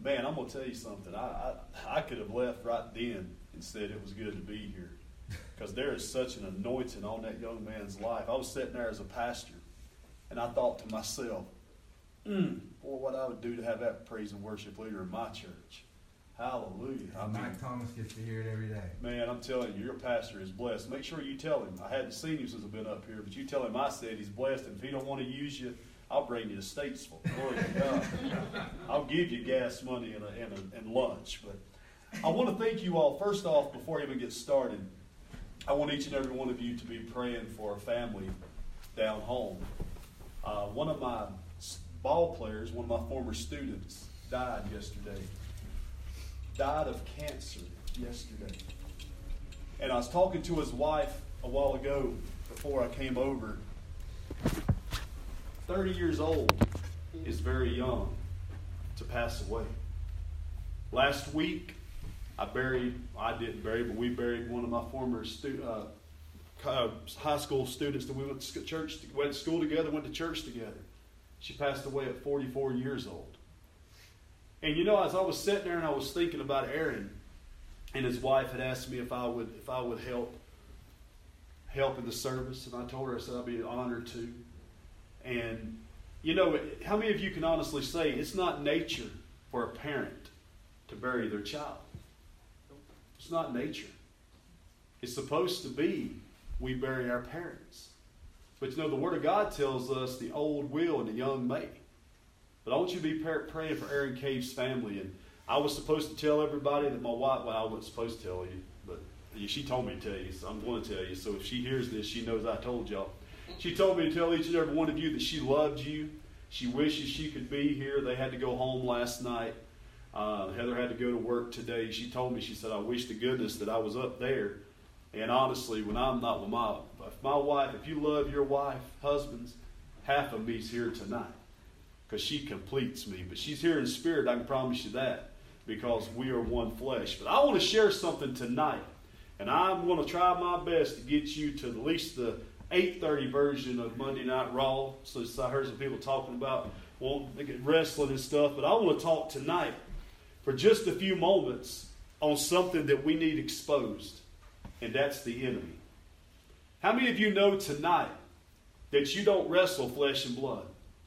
Man, I'm going to tell you something. I could have left right then and said it was good to be here. Because there is such an anointing on that young man's life. I was sitting there as a pastor, and I thought to myself, boy, what I would do to have that praise and worship leader in my church. Hallelujah. Mike Thomas gets to hear it every day. Man, I'm telling you, your pastor is blessed. Make sure you tell him. I hadn't seen him since I've been up here, but you tell him I said he's blessed, and if he don't want to use you, I'll bring you to Statesville. Glory to God. I'll give you gas money and lunch. But I want to thank you all. First off, before I even get started, I want each and every one of you to be praying for a family down home. One of my ball players, one of my former students, died yesterday. Died of cancer yesterday. And I was talking to his wife a while ago before I came over. 30 years old is very young to pass away. Last week, I didn't bury, but we buried one of my former high school students that we went to school together, went to church together. She passed away at 44 years old. And you know, as I was sitting there and I was thinking about Aaron, and his wife had asked me if I would help in the service, and I told her, I said I'd be honored to. And you know, how many of you can honestly say it's not nature for a parent to bury their child? It's not nature. It's supposed to be we bury our parents. But you know, the Word of God tells us the old will and the young may. But I want you to be praying for Aaron Cave's family. And I was supposed to tell everybody that my wife, well, I wasn't supposed to tell you, but she told me to tell you, so I'm going to tell you. So if she hears this, she knows I told y'all. She told me to tell each and every one of you that she loved you. She wishes she could be here. They had to go home last night. Heather had to go to work today. She told me, she said, I wish to goodness that I was up there. And honestly, when I'm not with my wife, if you love your wife, husbands, half of me's here tonight. Because she completes me. But she's here in spirit, I can promise you that. Because we are one flesh. But I want to share something tonight. And I'm going to try my best to get you to at least the 8:30 version of Monday Night Raw. So I heard some people talking about, well, they get wrestling and stuff. But I want to talk tonight for just a few moments on something that we need exposed. And that's the enemy. How many of you know tonight that you don't wrestle flesh and blood?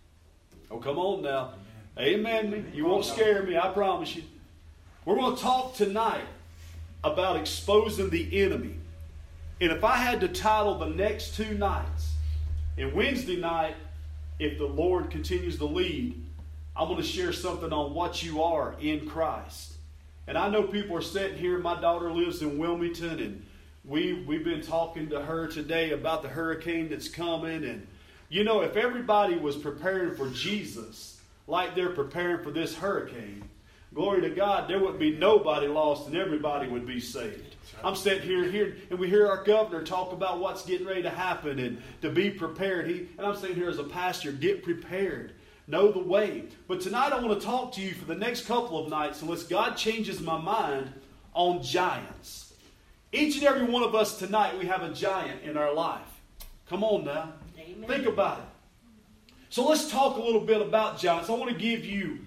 Oh, come on now. Amen. You won't scare me, I promise you. We're going to talk tonight about exposing the enemy. And if I had to title the next two nights, and Wednesday night, if the Lord continues to lead, I'm going to share something on what you are in Christ. And I know people are sitting here. My daughter lives in Wilmington, and we've been talking to her today about the hurricane that's coming. And you know, if everybody was preparing for Jesus like they're preparing for this hurricane, glory to God, there would be nobody lost and everybody would be saved. I'm sitting here and we hear our governor talk about what's getting ready to happen and to be prepared. And I'm sitting here as a pastor, get prepared. Know the way. But tonight I want to talk to you for the next couple of nights, unless God changes my mind, on giants. Each and every one of us tonight, we have a giant in our life. Come on now. Amen. Think about it. So let's talk a little bit about giants. I want to give you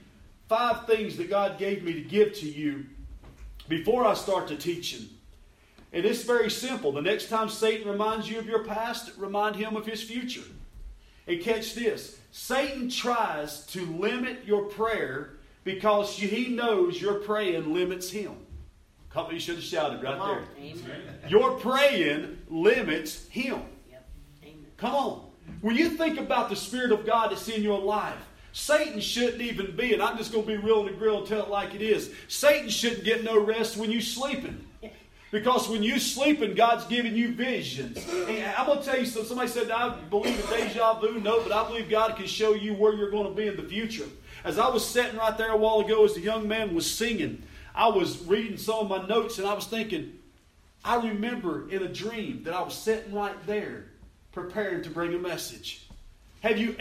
5 things that God gave me to give to you before I start the teaching. And it's very simple. The next time Satan reminds you of your past, remind him of his future. And catch this. Satan tries to limit your prayer because he knows your praying limits him. You should have shouted right there. Amen. Your praying limits him. Yep. Amen. Come on. When you think about the Spirit of God that's in your life, Satan shouldn't even be, and I'm just going to be real in the grill and tell it like it is, Satan shouldn't get no rest when you're sleeping. Because when you're sleeping, God's giving you visions. And I'm going to tell you something. Somebody said, I believe in deja vu. No, but I believe God can show you where you're going to be in the future. As I was sitting right there a while ago as the young man was singing, I was reading some of my notes and I was thinking, I remember in a dream that I was sitting right there preparing to bring a message. Have you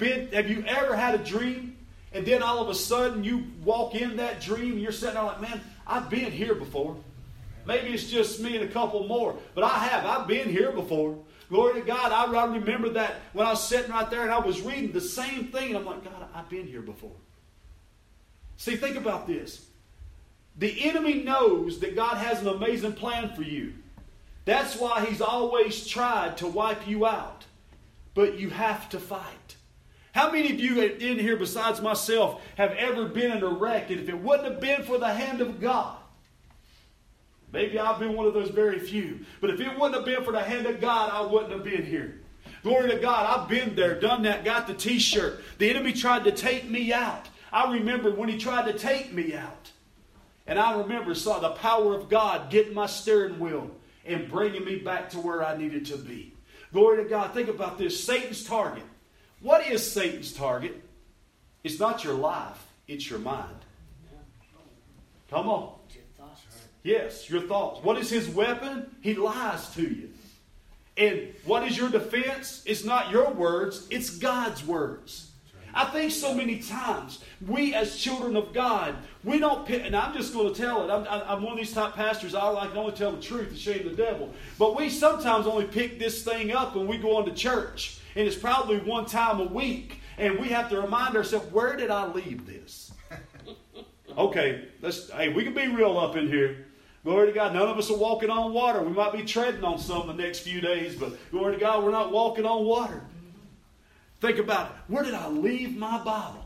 ever had a dream and then all of a sudden you walk in that dream and you're sitting there like, man, I've been here before. Maybe it's just me and a couple more, but I've been here before. Glory to God. I remember that when I was sitting right there and I was reading the same thing and I'm like, God, I've been here before. See, think about this. The enemy knows that God has an amazing plan for you. That's why he's always tried to wipe you out. But you have to fight. How many of you in here, besides myself, have ever been in a wreck? And if it wouldn't have been for the hand of God, maybe I've been one of those very few. But if it wouldn't have been for the hand of God, I wouldn't have been here. Glory to God, I've been there, done that, got the t-shirt. The enemy tried to take me out. I remember when he tried to take me out. And I remember saw the power of God getting my steering wheel and bringing me back to where I needed to be. Glory to God. Think about this. Satan's target. What is Satan's target? It's not your life. It's your mind. Come on. Yes, your thoughts. What is his weapon? He lies to you. And what is your defense? It's not your words. It's God's words. I think so many times we as children of God, we don't pick, and I'm just going to tell it. I'm one of these top pastors. I can only tell the truth and shame the devil. But we sometimes only pick this thing up when we go into church. And it's probably one time a week. And we have to remind ourselves, where did I leave this? Okay, we can be real up in here. Glory to God. None of us are walking on water. We might be treading on some the next few days, but glory to God, we're not walking on water. Think about it. Where did I leave my Bible?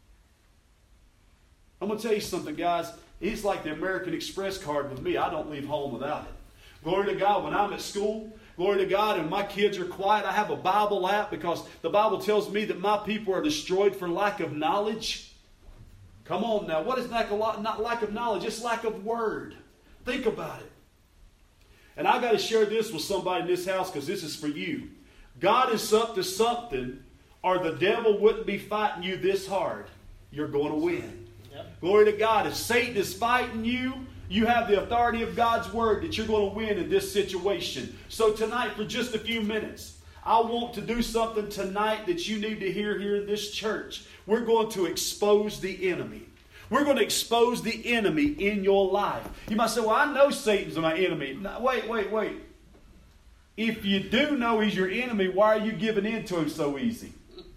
I'm going to tell you something, guys. It's like the American Express card with me. I don't leave home without it. Glory to God. When I'm at school, glory to God, and my kids are quiet, I have a Bible app because the Bible tells me that my people are destroyed for lack of knowledge. Come on now. What is not lack of knowledge? It's lack of word. Think about it. And I got to share this with somebody in this house because this is for you. God is up to something, or the devil wouldn't be fighting you this hard. You're going to win. Yep. Glory to God. If Satan is fighting you, you have the authority of God's word that you're going to win in this situation. So tonight, for just a few minutes, I want to do something tonight that you need to hear here in this church. We're going to expose the enemy. We're going to expose the enemy in your life. You might say, well, I know Satan's my enemy. No, wait. If you do know he's your enemy, why are you giving in to him so easy?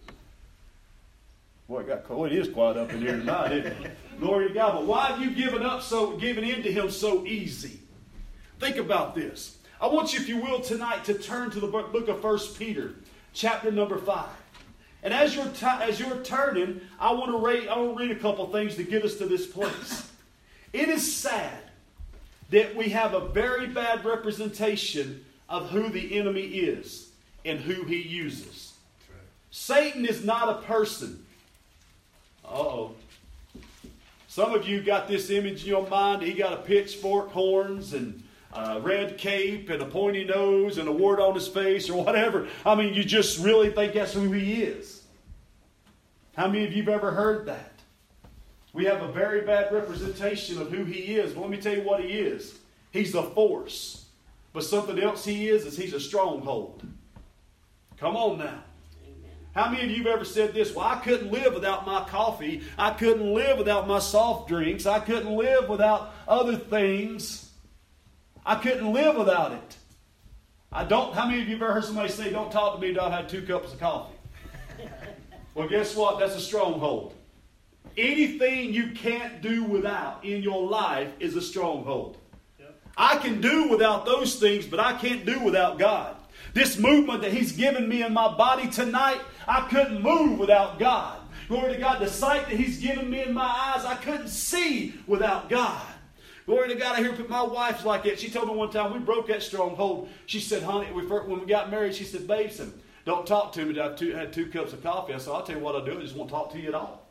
Boy, it got cold. It is quiet up in here tonight, isn't it? Glory to God. But why have you given in to him so easy? Think about this. I want you, if you will, tonight to turn to the book of 1 Peter, chapter number 5. And as you're turning, I want to read a couple things to get us to this place. It is sad that we have a very bad representation of who the enemy is and who he uses. Right. Satan is not a person. Uh-oh. Some of you got this image in your mind. He got a pitchfork, horns, and a red cape, and a pointy nose, and a wart on his face, or whatever. I mean, you just really think that's who he is. How many of you have ever heard that? We have a very bad representation of who he is. But let me tell you what he is. He's a force. But something else he is he's a stronghold. Come on now. How many of you have ever said this? Well, I couldn't live without my coffee. I couldn't live without my soft drinks. I couldn't live without other things. I couldn't live without it. How many of you have ever heard somebody say, don't talk to me until I've had 2 cups of coffee? Well, guess what? That's a stronghold. Anything you can't do without in your life is a stronghold. Yep. I can do without those things, but I can't do without God. This movement that he's given me in my body tonight, I couldn't move without God. Glory to God. The sight that he's given me in my eyes, I couldn't see without God. Glory to God. I hear my wife's like that. She told me one time we broke that stronghold. She said, honey, when we got married, she said, babe, don't talk to me till I've had 2 cups of coffee. I said, I'll tell you what I'll do. I just won't talk to you at all.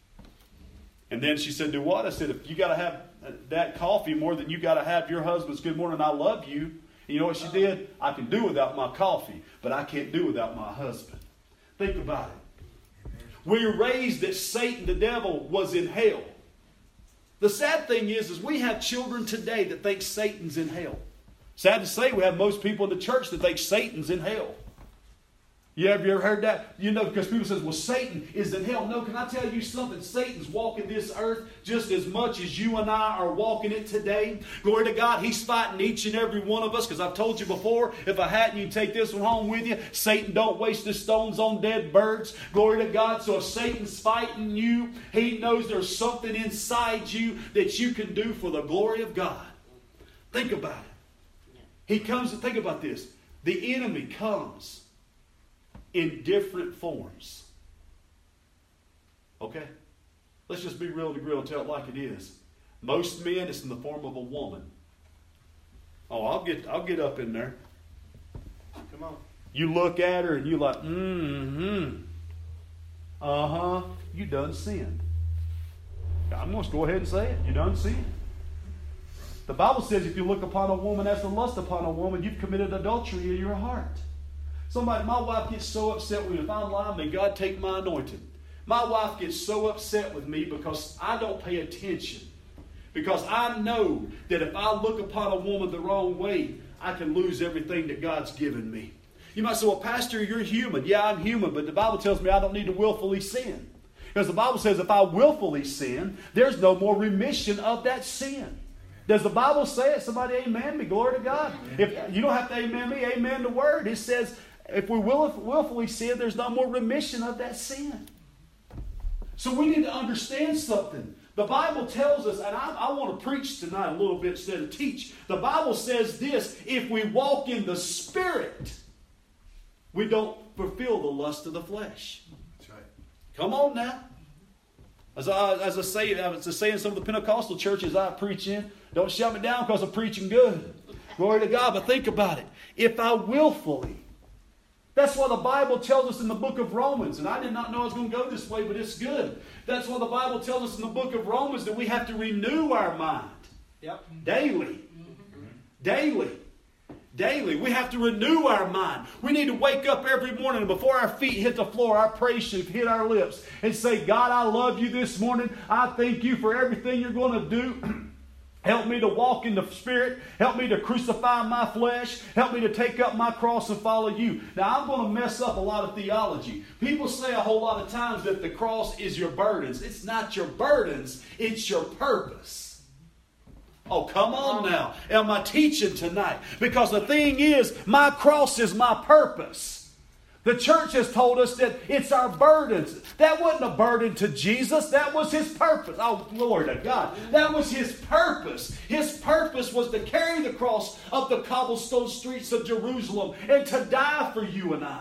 And then she said, do what? I said, if you got to have that coffee more than you got to have your husband's good morning, I love you. And you know what she did? I can do without my coffee, but I can't do without my husband. Think about it. We were raised that Satan, the devil, was in hell. The sad thing is we have children today that think Satan's in hell. Sad to say, we have most people in the church that think Satan's in hell. Have you ever heard that? Because people say, well, Satan is in hell. No, can I tell you something? Satan's walking this earth just as much as you and I are walking it today. Glory to God. He's fighting each and every one of us. Because I've told you before, if I hadn't, you take this one home with you. Satan don't waste his stones on dead birds. Glory to God. So if Satan's fighting you, he knows there's something inside you that you can do for the glory of God. Think about it. He comes, and think about this. The enemy comes in different forms. Okay? Let's just be real to grill and tell it like it is. Most men, it's in the form of a woman. Oh, I'll get up in there. Come on. You look at her and you're like, you done sinned. I'm going to go ahead and say it. You done sinned. The Bible says if you look upon a woman as to lust upon a woman, you've committed adultery in your heart. My wife gets so upset with me. If I'm lying, may God take my anointing. My wife gets so upset with me because I don't pay attention. Because I know that if I look upon a woman the wrong way, I can lose everything that God's given me. You might say, well, Pastor, you're human. Yeah, I'm human, but the Bible tells me I don't need to willfully sin. Because the Bible says if I willfully sin, there's no more remission of that sin. Does the Bible say it? Somebody amen me. Glory to God. If you don't have to amen me, amen the word. It says if we willfully sin, there's no more remission of that sin. So we need to understand something. The Bible tells us, and I want to preach tonight a little bit instead of teach. The Bible says this, if we walk in the Spirit, we don't fulfill the lust of the flesh. That's right. Come on now. As I say in some of the Pentecostal churches I preach in, don't shut me down because I'm preaching good. Glory to God. But think about it. If I willfully, that's what the Bible tells us in the book of Romans. And I did not know I was going to go this way, but it's good. That's what the Bible tells us in the book of Romans, that we have to renew our mind. Yep. Daily. Daily. Daily. We have to renew our mind. We need to wake up every morning and before our feet hit the floor, our praise should hit our lips and say, God, I love you this morning. I thank you for everything you're going to do. Help me to walk in the Spirit. Help me to crucify my flesh. Help me to take up my cross and follow you. Now, I'm going to mess up a lot of theology. People say a whole lot of times that the cross is your burdens. It's not your burdens. It's your purpose. Oh, come on now. Am I teaching tonight? Because the thing is, my cross is my purpose. The church has told us that it's our burdens. That wasn't a burden to Jesus. That was His purpose. Oh, glory to God. That was His purpose. His purpose was to carry the cross up the cobblestone streets of Jerusalem and to die for you and I.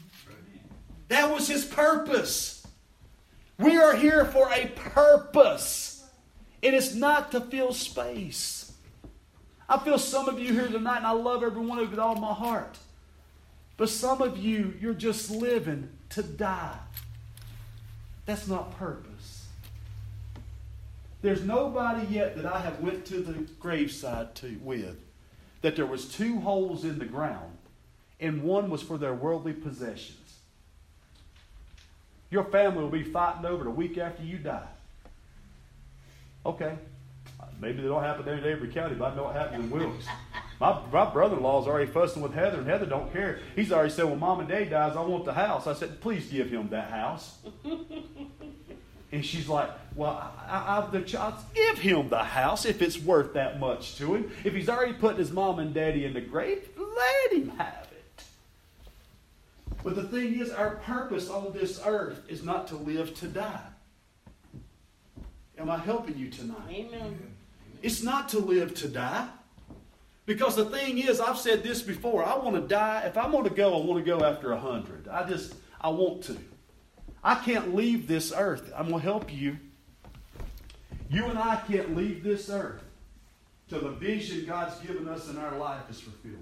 That was His purpose. We are here for a purpose. It is not to fill space. I feel some of you here tonight, and I love every one of you with all my heart. But some of you, you're just living to die. That's not purpose. There's nobody yet that I have went to the graveside with that there was 2 holes in the ground and one was for their worldly possessions. Your family will be fighting over it a week after you die. Okay. Maybe they don't happen in Avery County, but I know it happened in Wilkes. My brother-in-law's already fussing with Heather, and Heather don't care. He's already said, when Mom and Dad dies, I want the house. I said, please give him that house. And she's like, well, the child, give him the house if it's worth that much to him. If he's already putting his mom and daddy in the grave, let him have it. But the thing is, our purpose on this earth is not to live to die. Am I helping you tonight? Amen. It's not to live to die. Because the thing is, I've said this before, I want to die. If I'm going to go, I want to go after 100. I want to. I can't leave this earth. I'm going to help you. You and I can't leave this earth till the vision God's given us in our life is fulfilled.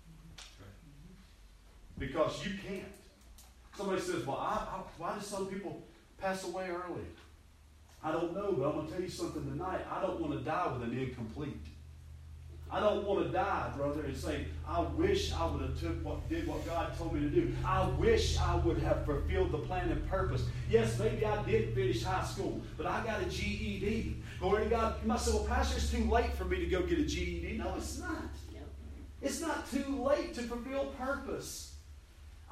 Because you can't. Somebody says, well, why do some people pass away early? I don't know, but I'm going to tell you something tonight. I don't want to die with an incomplete. I don't want to die, brother, and say, I wish I would have did what God told me to do. I wish I would have fulfilled the plan and purpose. Yes, maybe I did finish high school, but I got a GED. Glory to God. You might say, well, Pastor, it's too late for me to go get a GED. No, it's not. It's not too late to fulfill purpose.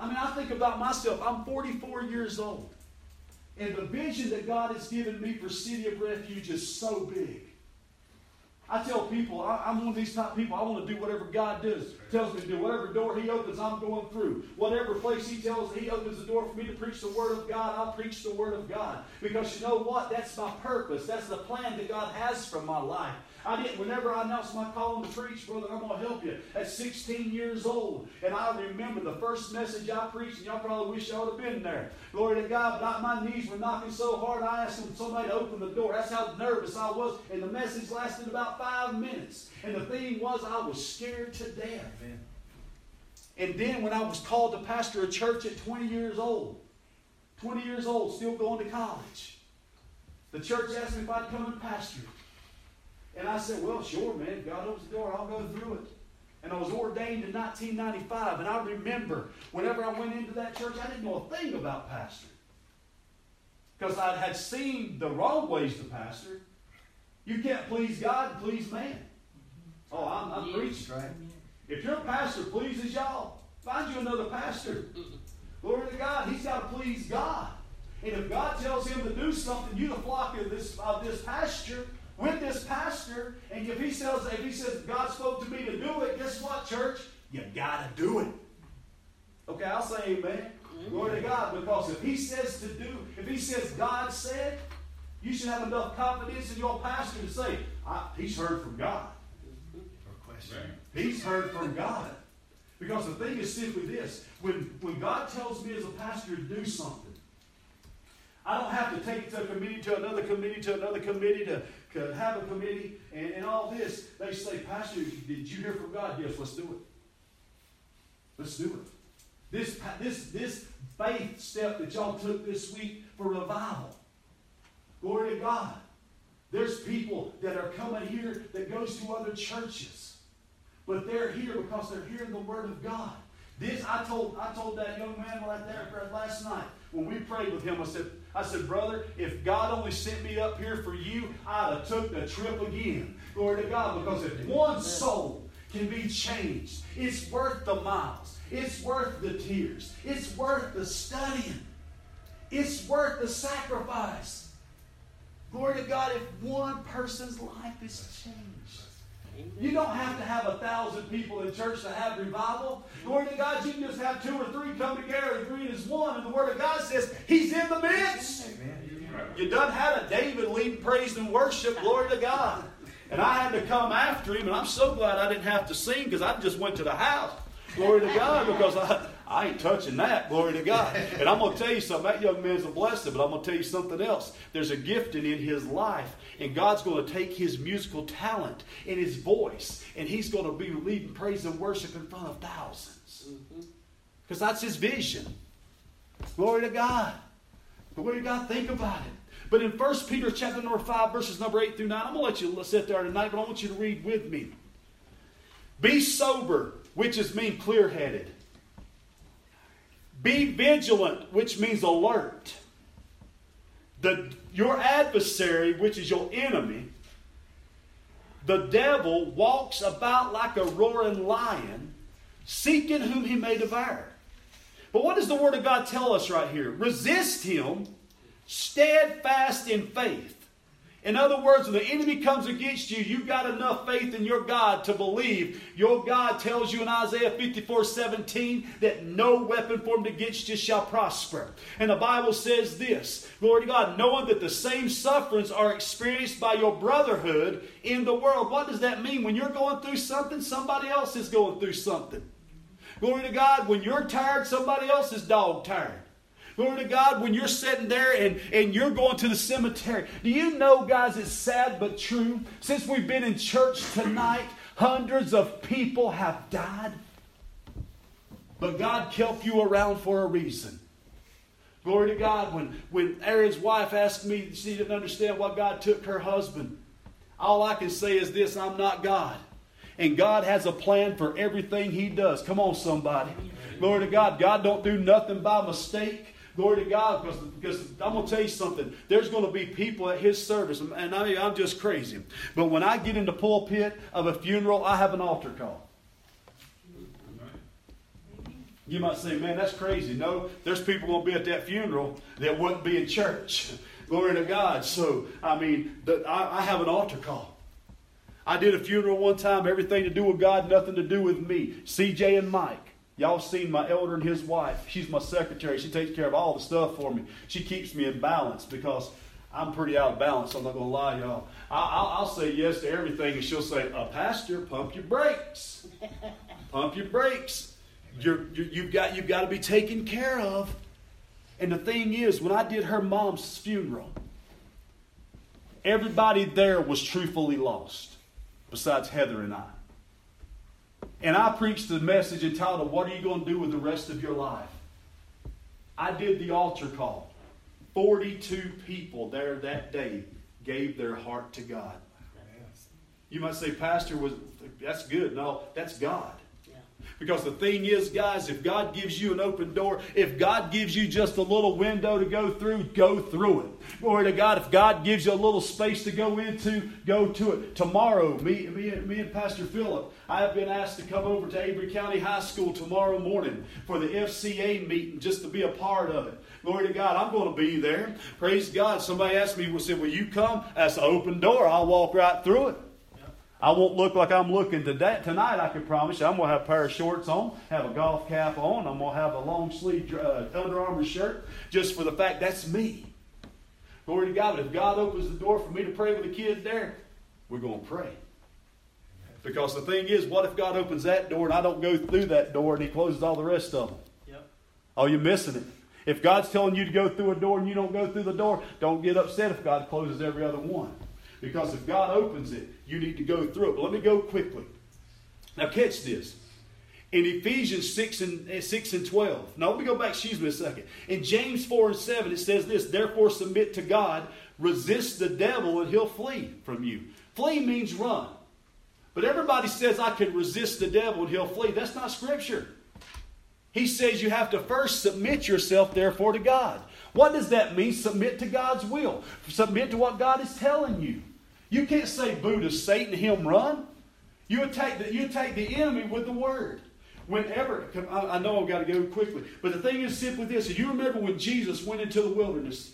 I mean, I think about myself. I'm 44 years old. And the vision that God has given me for City of Refuge is so big. I tell people, I'm one of these type of people, I want to do whatever God tells me to do. Whatever door He opens, I'm going through. Whatever place He opens the door for me to preach the Word of God, I'll preach the Word of God. Because you know what? That's my purpose. That's the plan that God has for my life. Whenever I announced my calling to preach, brother, I'm going to help you, at 16 years old. And I remember the first message I preached, and y'all probably wish I would have been there. Glory to God, but my knees were knocking so hard, I asked somebody to open the door. That's how nervous I was. And the message lasted about 5 minutes. And the thing was, I was scared to death. Amen. And then when I was called to pastor a church at 20 years old, still going to college, the church asked me if I'd come and pastor. And I said, well, sure, man. God opens the door, I'll go through it. And I was ordained in 1995. And I remember whenever I went into that church, I didn't know a thing about pastoring. Because I had seen the wrong ways to pastor. You can't please God and please man. Oh, I'm preaching, right? If your pastor pleases y'all, find you another pastor. Glory to God. He's got to please God. And if God tells him to do something, you the flock of this pasture, with this pastor, and if he says God spoke to me to do it, guess what, church? You got to do it. Okay, I'll say amen. Glory to God, because if he says God said, you should have enough confidence in your pastor to say, he's heard from God. He's heard from God. Because the thing is simply this. When God tells me as a pastor to do something, I don't have to take it to a committee, to another committee, to have a committee, and all this. They say, Pastor, did you hear from God? Yes, let's do it. Let's do it. This faith step that y'all took this week for revival. Glory to God. There's people that are coming here that goes to other churches. But they're here because they're hearing the Word of God. I told that young man right there last night when we prayed with him, I said, brother, if God only sent me up here for you, I'd have took the trip again. Glory to God. Because if one soul can be changed, it's worth the miles. It's worth the tears. It's worth the studying. It's worth the sacrifice. Glory to God, if one person's life is changed. You don't have to have 1,000 people in church to have revival. Glory to God, you can just have 2 or 3 come together and agree as one. And the Word of God says, He's in the midst. You done had a David leading praise and worship. Glory to God. And I had to come after him, and I'm so glad I didn't have to sing because I just went to the house. Glory to God, because I ain't touching that. Glory to God. And I'm going to tell you something. That young man's a blessing, but I'm going to tell you something else. There's a gifting in his life, and God's going to take his musical talent and his voice, and he's going to be leading praise and worship in front of thousands. Because that's his vision. Glory to God. Glory to God. Think about it. But in 1 Peter chapter number 5, verses number 8 through 9, I'm going to let you sit there tonight, but I want you to read with me. Be sober, which is mean clear-headed. Be vigilant, which means alert. Your adversary, which is your enemy, the devil, walks about like a roaring lion, seeking whom he may devour. But what does the Word of God tell us right here? Resist him, steadfast in faith. In other words, when the enemy comes against you, you've got enough faith in your God to believe. Your God tells you in Isaiah 54:17 that no weapon formed against you shall prosper. And the Bible says this, glory to God, knowing that the same sufferings are experienced by your brotherhood in the world. What does that mean? When you're going through something, somebody else is going through something. Glory to God, when you're tired, somebody else is dog tired. Glory to God, when you're sitting there and you're going to the cemetery. Do you know, guys, it's sad but true. Since we've been in church tonight, hundreds of people have died. But God kept you around for a reason. Glory to God, when Aaron's wife asked me, she didn't understand why God took her husband. All I can say is this, I'm not God. And God has a plan for everything He does. Come on, somebody. Glory to God. God don't do nothing by mistake. Glory to God, because I'm going to tell you something. There's going to be people at His service, and I mean, I'm just crazy. But when I get in the pulpit of a funeral, I have an altar call. You might say, man, that's crazy. No, there's people going to be at that funeral that wouldn't be in church. Glory to God. So, I have an altar call. I did a funeral one time, everything to do with God, nothing to do with me. CJ and Mike. Y'all seen my elder and his wife. She's my secretary. She takes care of all the stuff for me. She keeps me in balance because I'm pretty out of balance. I'm not going to lie, y'all. I'll say yes to everything, and she'll say, Pastor, pump your brakes. Pump your brakes. You've got to be taken care of. And the thing is, when I did her mom's funeral, everybody there was truthfully lost, besides Heather and I. And I preached the message entitled, What Are You Going to Do with the Rest of Your Life? I did the altar call. 42 people there that day gave their heart to God. You might say, Pastor, that's good. No, that's God. Because the thing is, guys, if God gives you an open door, if God gives you just a little window to go through it. Glory to God. If God gives you a little space to go into, go to it. Tomorrow, me and Pastor Philip, I have been asked to come over to Avery County High School tomorrow morning for the FCA meeting, just to be a part of it. Glory to God. I'm going to be there. Praise God. Somebody asked me, will you come? That's an open door. I'll walk right through it. I won't look like I'm looking tonight, I can promise you. I'm going to have a pair of shorts on, have a golf cap on. I'm going to have a long sleeve Under Armour shirt, just for the fact that's me. Glory to God. But if God opens the door for me to pray with the kids there, we're going to pray. Because the thing is, what if God opens that door and I don't go through that door and He closes all the rest of them? Yep. Oh, you're missing it. If God's telling you to go through a door and you don't go through the door, don't get upset if God closes every other one. Because if God opens it, you need to go through it. But let me go quickly. Now catch this. In Ephesians 6 and 12. Now let me go back, excuse me a second. In James 4 and 7 it says this, Therefore submit to God, resist the devil and he'll flee from you. Flee means run. But everybody says I can resist the devil and he'll flee. That's not Scripture. He says you have to first submit yourself therefore to God. What does that mean? Submit to God's will. Submit to what God is telling you. You can't say boo to Satan and him run. You attack the enemy with the word. Whenever, I know I've got to go quickly, but the thing is simply this. You remember when Jesus went into the wilderness?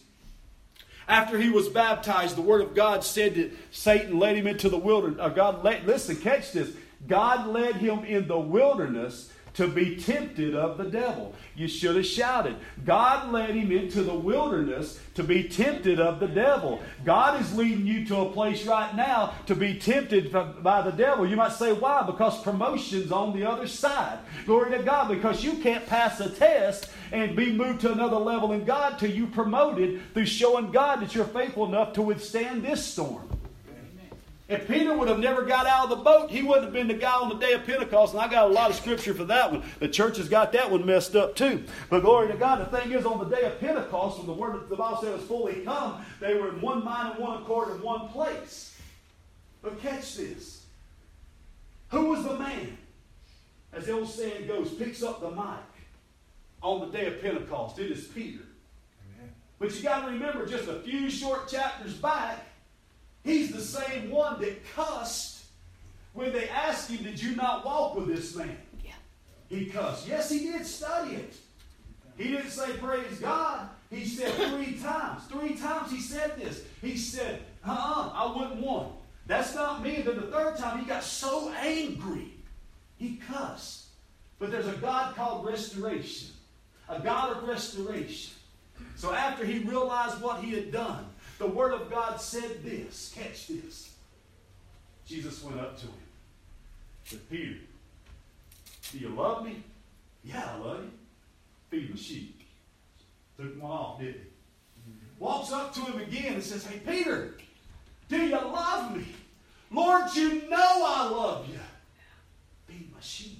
After he was baptized, the word of God said that Satan led him into the wilderness. Listen, catch this. God led him in the wilderness to be tempted of the devil. You should have shouted. God led him into the wilderness to be tempted of the devil. God is leading you to a place right now to be tempted by the devil. You might say, why? Because promotion's on the other side. Glory to God. Because you can't pass a test and be moved to another level in God till you promoted through showing God that you're faithful enough to withstand this storm. If Peter would have never got out of the boat, he wouldn't have been the guy on the day of Pentecost. And I got a lot of scripture for that one. The church has got that one messed up too. But glory to God, the thing is, on the day of Pentecost, when the word of the Bible said was fully come, they were in one mind and one accord in one place. But catch this. Who was the man, as the old saying goes, picks up the mic on the day of Pentecost? It is Peter. Amen. But you got to remember, just a few short chapters back, he's the same one that cussed when they asked him, did you not walk with this man? Yeah. He cussed. Yes, he did study it. He didn't say praise God. He said 3 times. 3 times he said this. He said, I wouldn't want. That's not me. And then the 3rd time he got so angry. He cussed. But there's a God called restoration. A God of restoration. So after he realized what he had done, the Word of God said this. Catch this. Jesus went up to him. Said, Peter, do you love me? Yeah, I love you. Feed my sheep. Took one off, didn't he? Walks up to him again and says, hey, Peter, do you love me? Lord, you know I love you. Feed my sheep.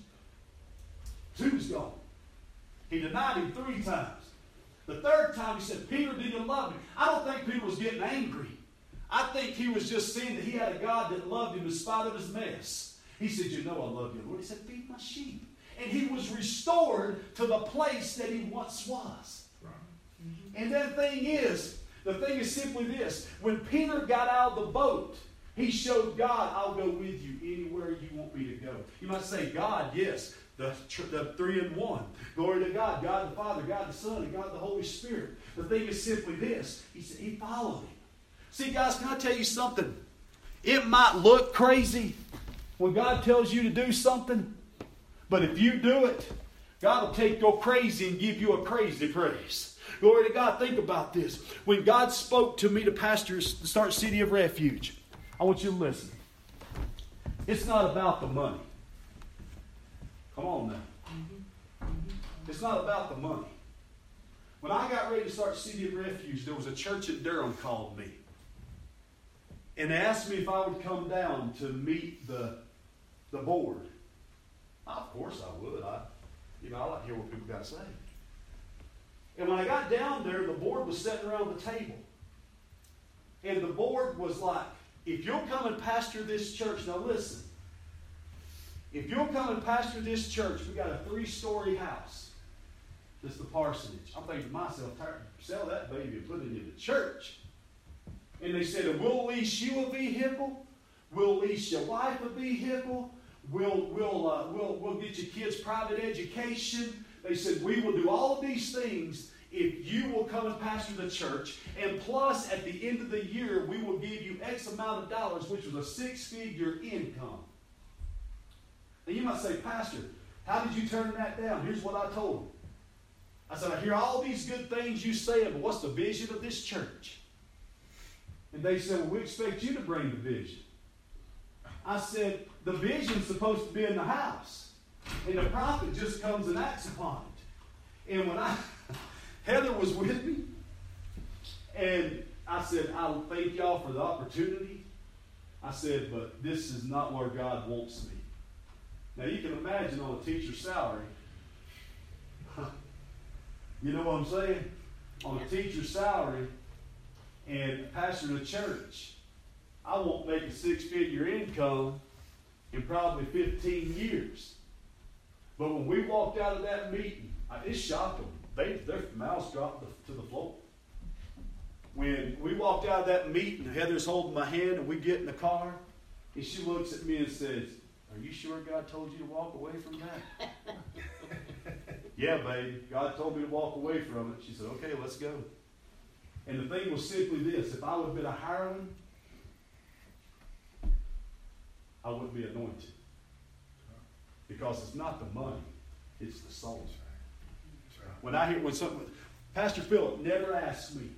2's gone. He denied him 3 times. The 3rd time he said, Peter, do you love me? I don't think Peter was getting angry. I think he was just saying that he had a God that loved him in spite of his mess. He said, you know I love you, Lord. He said, feed my sheep. And he was restored to the place that he once was. Right. Mm-hmm. And the thing is simply this. When Peter got out of the boat, He showed God, I'll go with you anywhere you want me to go. You might say, God, yes, the 3 in 1. Glory to God, God the Father, God the Son, and God the Holy Spirit. The thing is simply this. He said, he followed him. See, guys, can I tell you something? It might look crazy when God tells you to do something, but if you do it, God will take your crazy and give you a crazy praise. Glory to God. Think about this. When God spoke to me to pastor the start City of Refuge, I want you to listen. It's not about the money. Come on now. It's not about the money. When I got ready to start City of Refuge, there was a church in Durham called me. And they asked me if I would come down to meet the board. Of course I would. I like to hear what people got to say. And when I got down there, the board was sitting around the table. And the board was like, if you'll come and pastor this church, now listen. If you'll come and pastor this church, we got a 3-story house. That's the parsonage. I'm thinking to myself, sell that baby and put it in the church. And they said, we'll lease you a vehicle. We'll lease your wife a vehicle. We'll get your kids private education. They said, we will do all of these things if you will come and pastor the church. And plus, at the end of the year, we will give you X amount of dollars, which was a 6-figure income. Now you might say, Pastor, how did you turn that down? Here's what I told them. I said, I hear all these good things you say, but what's the vision of this church? And they said, well, we expect you to bring the vision. I said, the vision's supposed to be in the house. And the prophet just comes and acts upon it. And when Heather was with me, and I said, I thank y'all for the opportunity. I said, but this is not where God wants me. Now you can imagine on a teacher's salary. You know what I'm saying? On a teacher's salary and pastoring a church, I won't make a 6-figure income in probably 15 years. But when we walked out of that meeting, it shocked them. Their mouths dropped to the floor. When we walked out of that meeting, Heather's holding my hand, and we get in the car, and she looks at me and says, are you sure God told you to walk away from that? Yeah, baby. God told me to walk away from it. She said, okay, let's go. And the thing was simply this. If I would have been a hireling, I wouldn't be anointed. Because it's not the money, it's the souls. When Pastor Philip never asked me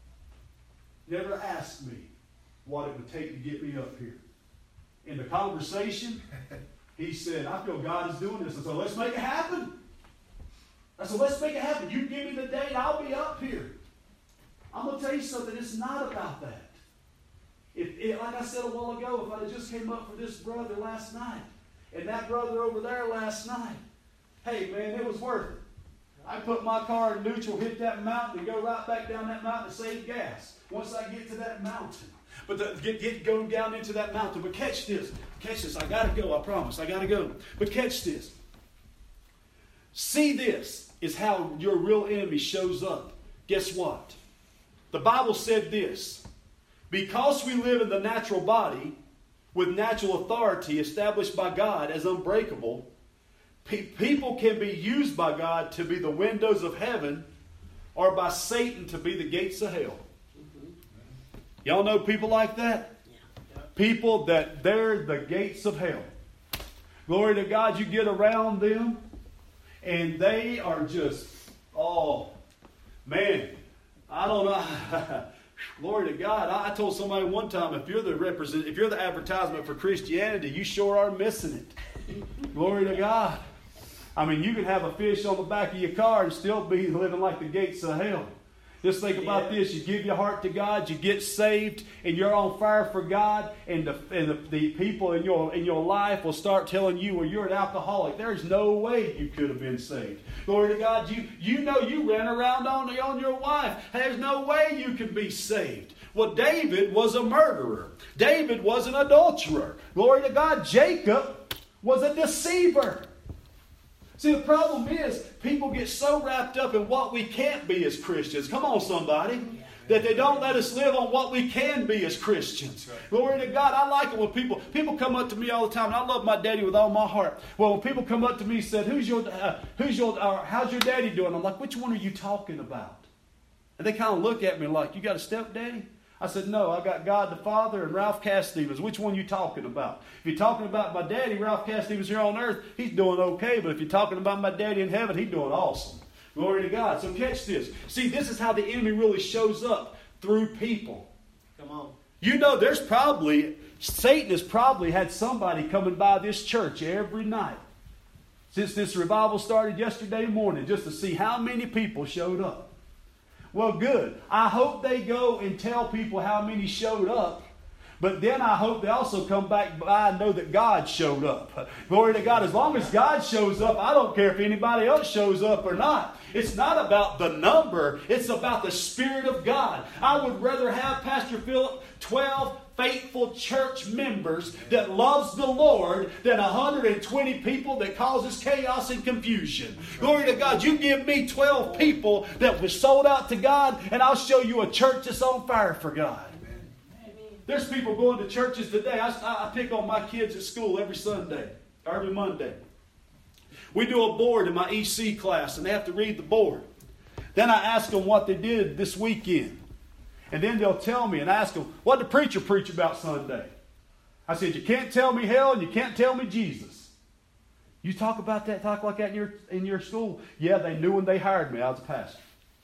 what it would take to get me up here. In the conversation, he said, I feel God is doing this. I said, let's make it happen. I said, let's make it happen. You give me the date, I'll be up here. I'm going to tell you something. It's not about that. Like I said a while ago, if I had just came up for this brother last night, and that brother over there last night, hey, man, it was worth it. I put my car in neutral, hit that mountain, and go right back down that mountain and save gas once I get to that mountain. But going down into that mountain. But catch this. I got to go. I promise. I got to go. But catch this. See, this is how your real enemy shows up. Guess what? The Bible said this. Because we live in the natural body with natural authority established by God as unbreakable, people can be used by God to be the windows of heaven or by Satan to be the gates of hell. Y'all know people like that? Yeah. People that they're the gates of hell. Glory to God, you get around them and they are just, oh, man, I don't know. Glory to God. I told somebody one time, if you're the advertisement for Christianity, you sure are missing it. Glory to God. I mean, you can have a fish on the back of your car and still be living like the gates of hell. Just think about this. You give your heart to God, you get saved, and you're on fire for God, and the people in your life will start telling you, well, you're an alcoholic. There's no way you could have been saved. Glory to God. You know you ran around on your wife. There's no way you could be saved. Well, David was a murderer. David was an adulterer. Glory to God. Jacob was a deceiver. See, the problem is people get so wrapped up in what we can't be as Christians. Come on, somebody. That they don't let us live on what we can be as Christians. Glory to God. I like it when people come up to me all the time. And I love my daddy with all my heart. Well, when people come up to me and said, how's your daddy doing? I'm like, which one are you talking about? And they kind of look at me like, you got a stepdaddy? I said, no, I got God the Father and Ralph Cass Stevens. Which one are you talking about? If you're talking about my daddy, Ralph Cass Stevens here on earth, he's doing okay. But if you're talking about my daddy in heaven, he's doing awesome. Glory to God. So catch this. See, this is how the enemy really shows up, through people. Come on. You know, Satan has probably had somebody coming by this church every night since this revival started yesterday morning just to see how many people showed up. Well, good. I hope they go and tell people how many showed up. But then I hope they also come back by and know that God showed up. Glory to God. As long as God shows up, I don't care if anybody else shows up or not. It's not about the number. It's about the Spirit of God. I would rather have, Pastor Philip, 12 faithful church members that loves the Lord than 120 people that causes chaos and confusion. Glory to God. You give me 12 people that was sold out to God, and I'll show you a church that's on fire for God. There's people going to churches today. I pick on my kids at school every Sunday, every Monday. We do a board in my EC class, and they have to read the board. Then I ask them what they did this weekend. And then they'll tell me, and I ask them, what did the preacher preach about Sunday? I said, you can't tell me hell, and you can't tell me Jesus. You talk like that in your school? Yeah, they knew when they hired me. I was a pastor.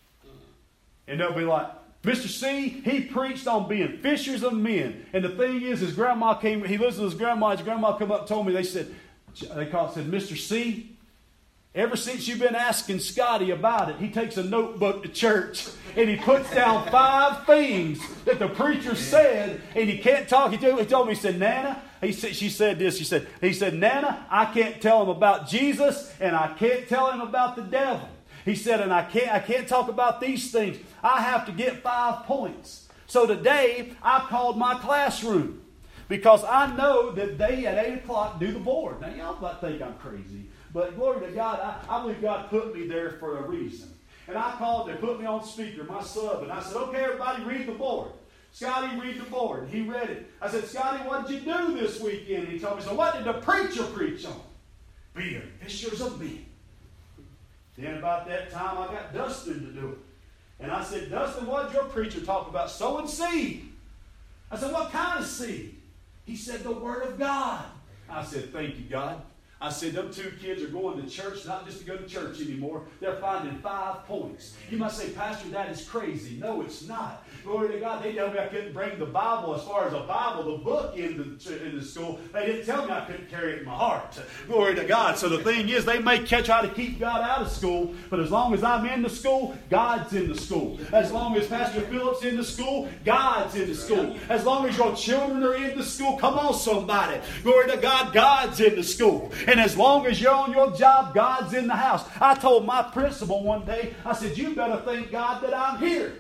And they'll be like, Mr. C, he preached on being fishers of men. And the thing is, his grandma came, he listened to his grandma come up and told me, they said, Mr. C, ever since you've been asking Scotty about it, he takes a notebook to church and he puts down 5 things that the preacher said, and he can't talk. He told me, he said, Nana, he said, Nana, I can't tell him about Jesus, and I can't tell him about the devil. He said, and I can't talk about these things. I have to get 5 points. So today, I called my classroom because I know that they at 8 o'clock do the board. Now, y'all might think I'm crazy, but glory to God, I believe God put me there for a reason. And I called, they put me on speaker, my sub, and I said, okay, everybody read the board. Scotty, read the board. And he read it. I said, Scotty, what did you do this weekend? And he told me, so what did the preacher preach on? Being fishers of men. Then about that time, I got Dustin to do it. And I said, Dustin, what did your preacher talk about? Sowing seed. I said, what kind of seed? He said, the Word of God. I said, thank you, God. I said, them 2 kids are going to church, not just to go to church anymore. They're finding 5 points. You might say, Pastor, that is crazy. No, it's not. Glory to God. They told me I couldn't bring the Bible, as far as a Bible, the book, into school. They didn't tell me I couldn't carry it in my heart. Glory to God. So the thing is, they may try to keep God out of school, but as long as I'm in the school, God's in the school. As long as Pastor Philip's in the school, God's in the school. As long as your children are in the school, come on, somebody. Glory to God, God's in the school. And as long as you're on your job, God's in the house. I told my principal one day, I said, you better thank God that I'm here.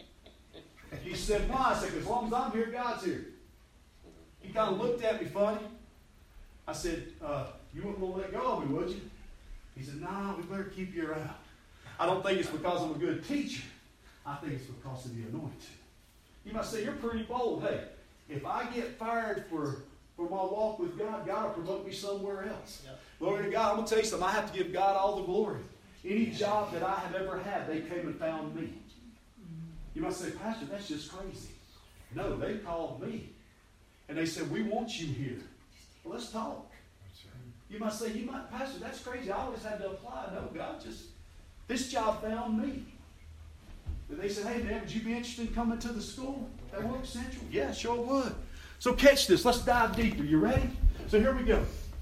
He said, why? I said, as long as I'm here, God's here. He kind of looked at me funny. I said, you wouldn't want to let go of me, would you? He said, nah, we better keep you around. I don't think it's because I'm a good teacher. I think it's because of the anointing. You might say, you're pretty bold. Hey, if I get fired for my walk with God, God will promote me somewhere else. Yep. Glory to God. I'm going to tell you something. I have to give God all the glory. Any job that I have ever had, they came and found me. You might say, Pastor, that's just crazy. No, they called me. And they said, we want you here. Well, let's talk. You might say, Pastor, that's crazy. I always had to apply. No, God this job found me. And they said, hey, man, would you be interested in coming to the school at Work Central? Yeah, sure would. So catch this. Let's dive deeper. You ready? So here we go.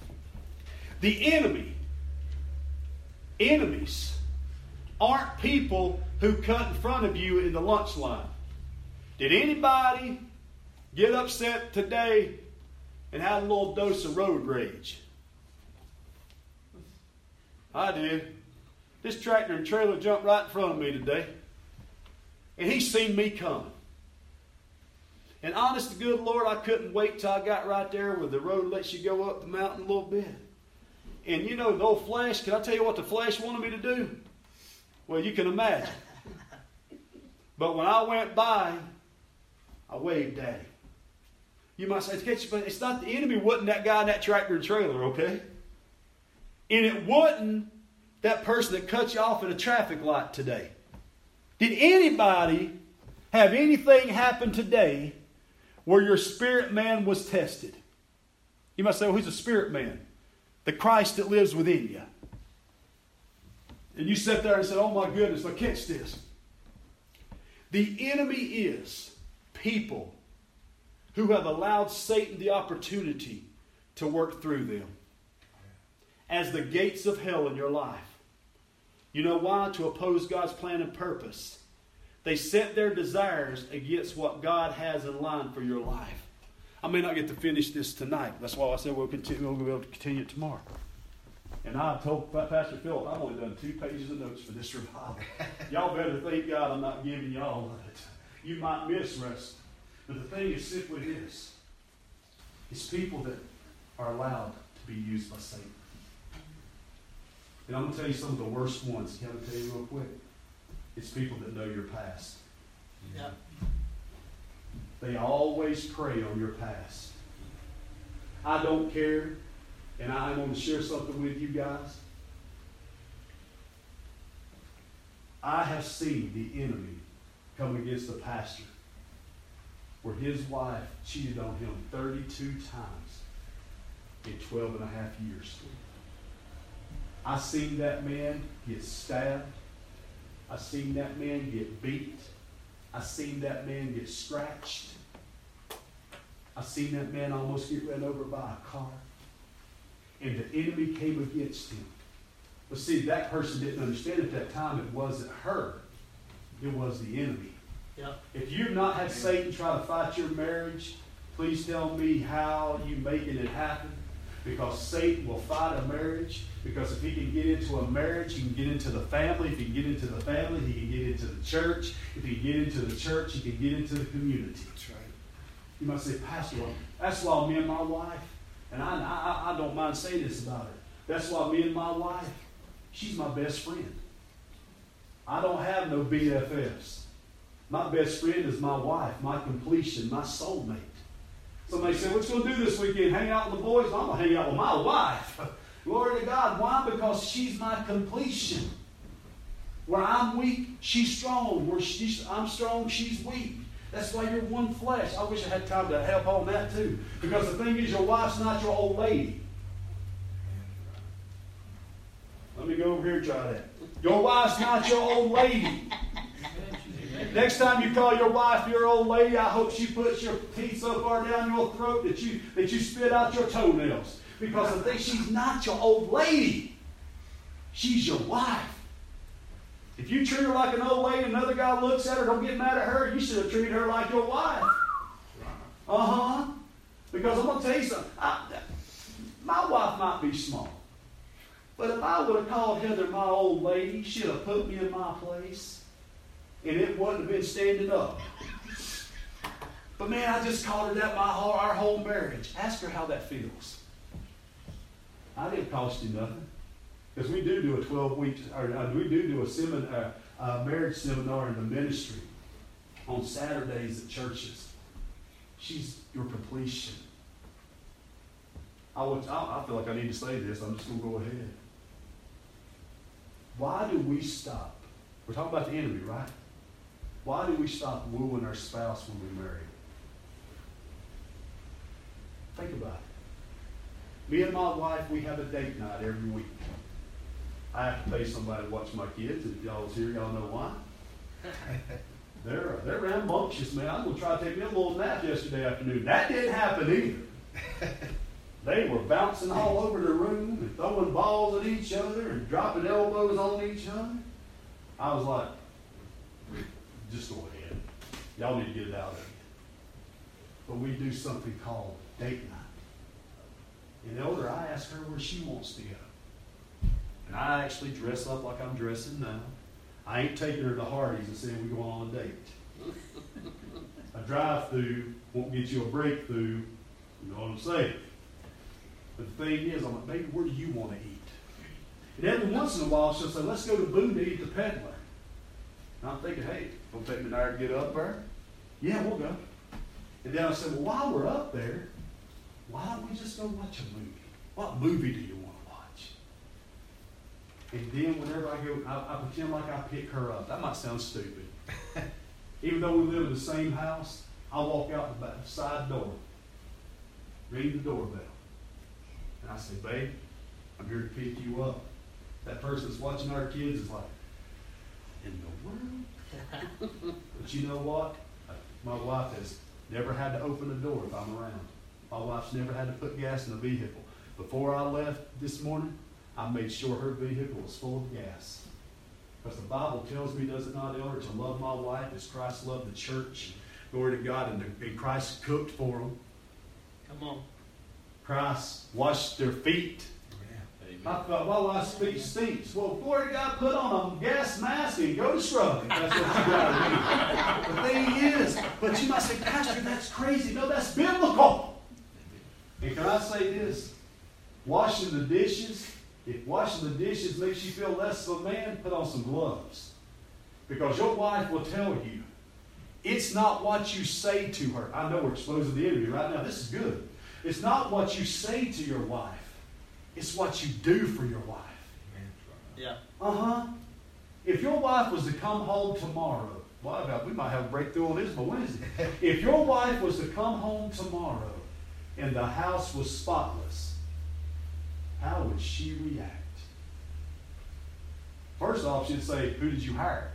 The enemies aren't people who cut in front of you in the lunch line. Did anybody get upset today and had a little dose of road rage? I did. This tractor and trailer jumped right in front of me today. And he seen me coming. And honest to good Lord, I couldn't wait till I got right there where the road lets you go up the mountain a little bit. And you know, the old flesh, can I tell you what the flesh wanted me to do? Well, you can imagine. But when I went by, I waved Daddy. You might say, but it's not the enemy. Wasn't that guy in that tractor and trailer, okay? And it wasn't that person that cut you off at a traffic light today. Did anybody have anything happen today where your spirit man was tested? You might say, well, who's a spirit man? The Christ that lives within you. And you sat there and said, oh my goodness, now catch this. The enemy is people who have allowed Satan the opportunity to work through them as the gates of hell in your life. You know why? To oppose God's plan and purpose. They set their desires against what God has in line for your life. I may not get to finish this tonight. That's why I said we'll be able to continue it tomorrow. And I told Pastor Philip, I've only done 2 pages of notes for this revival. Y'all better thank God I'm not giving you all of it. You might miss rest. But the thing is simply this. It's people that are allowed to be used by Satan. And I'm going to tell you some of the worst ones. Can I tell you real quick? It's people that know your past. Yeah. They always prey on your past. I don't care, and I'm going to share something with you guys. I have seen the enemy come against a pastor where his wife cheated on him 32 times in 12 and a half years. I seen that man get stabbed. I seen that man get beat. I seen that man get scratched. I seen that man almost get run over by a car. And the enemy came against him. But see, that person didn't understand at that time it wasn't her. It was the enemy. Yep. If you've not had Satan try to fight your marriage, please tell me how you making it happen. Because Satan will fight a marriage. Because if he can get into a marriage, he can get into the family. If he can get into the family, he can get into the church. If he can get into the church, he can get into the community. That's right. You might say, Pastor, that's why me and my wife, and I don't mind saying this about her. That's why me and my wife, she's my best friend. I don't have no BFFs. My best friend is my wife, my completion, my soulmate. Somebody said, what you going to do this weekend? Hang out with the boys? I'm going to hang out with my wife. Glory to God. Why? Because she's my completion. Where I'm weak, she's strong. Where I'm strong, she's weak. That's why you're one flesh. I wish I had time to help on that too. Because the thing is, your wife's not your old lady. Let me go over here and try that. Your wife's not your old lady. Next time you call your wife your old lady, I hope she puts your teeth so far down your throat that you spit out your toenails. Because I think she's not your old lady. She's your wife. If you treat her like an old lady and another guy looks at her, don't get mad at her, you should have treated her like your wife. Because I'm going to tell you something. My wife might be small. But if I would have called Heather my old lady, she'd have put me in my place. And it wouldn't have been standing up. But man, I just called her that our whole marriage. Ask her how that feels. I didn't cost you nothing. Because we do a 12-week, or we do a seminar, marriage seminar in the ministry on Saturdays at churches. She's your completion. I feel like I need to say this. I'm just going to go ahead. Why do we stop? We're talking about the enemy, right? Why do we stop wooing our spouse when we marry? Think about it. Me and my wife, we have a date night every week. I have to pay somebody to watch my kids, and if y'all was here, y'all know why. They're rambunctious, man. I was going to try to take me a little nap yesterday afternoon. That didn't happen either. They were bouncing all over the room and throwing balls at each other and dropping elbows on each other. I was like, just go ahead. Y'all need to get it out of you. But we do something called date night. And Elder, I ask her where she wants to go. And I actually dress up like I'm dressing now. I ain't taking her to Hardee's and saying we're going on a date. A drive-through won't get you a breakthrough. You know what I'm saying? But the thing is, I'm like, baby, where do you want to eat? And every once in a while, she'll say, let's go to Boone to eat the Peddler. And I'm thinking, hey, gonna take me an hour to get up there? Yeah, we'll go. And then I said, well, while we're up there, why don't we just go watch a movie? What movie do you want to watch? And then whenever I go, I pretend like I pick her up. That might sound stupid. Even though we live in the same house, I walk out the side door, ring the doorbell, and I say, babe, I'm here to pick you up. That person that's watching our kids is like, in the world? But you know what? My wife has never had to open the door if I'm around. My wife's never had to put gas in the vehicle. Before I left this morning, I made sure her vehicle was full of gas. Because the Bible tells me, does it not, Elder, to love my wife as Christ loved the church. Glory to God, and Christ cooked for them. Come on. Christ washed their feet. I thought, well, my speech stinks. Well, glory to God, put on a gas mask and go to scrubbing. That's what you got to do. The thing is, but you might say, Pastor, that's crazy. No, that's biblical. And can I say this? Washing the dishes, if washing the dishes makes you feel less of a man, put on some gloves. Because your wife will tell you, it's not what you say to her. I know we're exposing the enemy right now. This is good. It's not what you say to your wife. It's what you do for your wife. Yeah. If your wife was to come home tomorrow, well, we might have a breakthrough on this by Wednesday. If your wife was to come home tomorrow and the house was spotless, how would she react? First off, she'd say, who did you hire?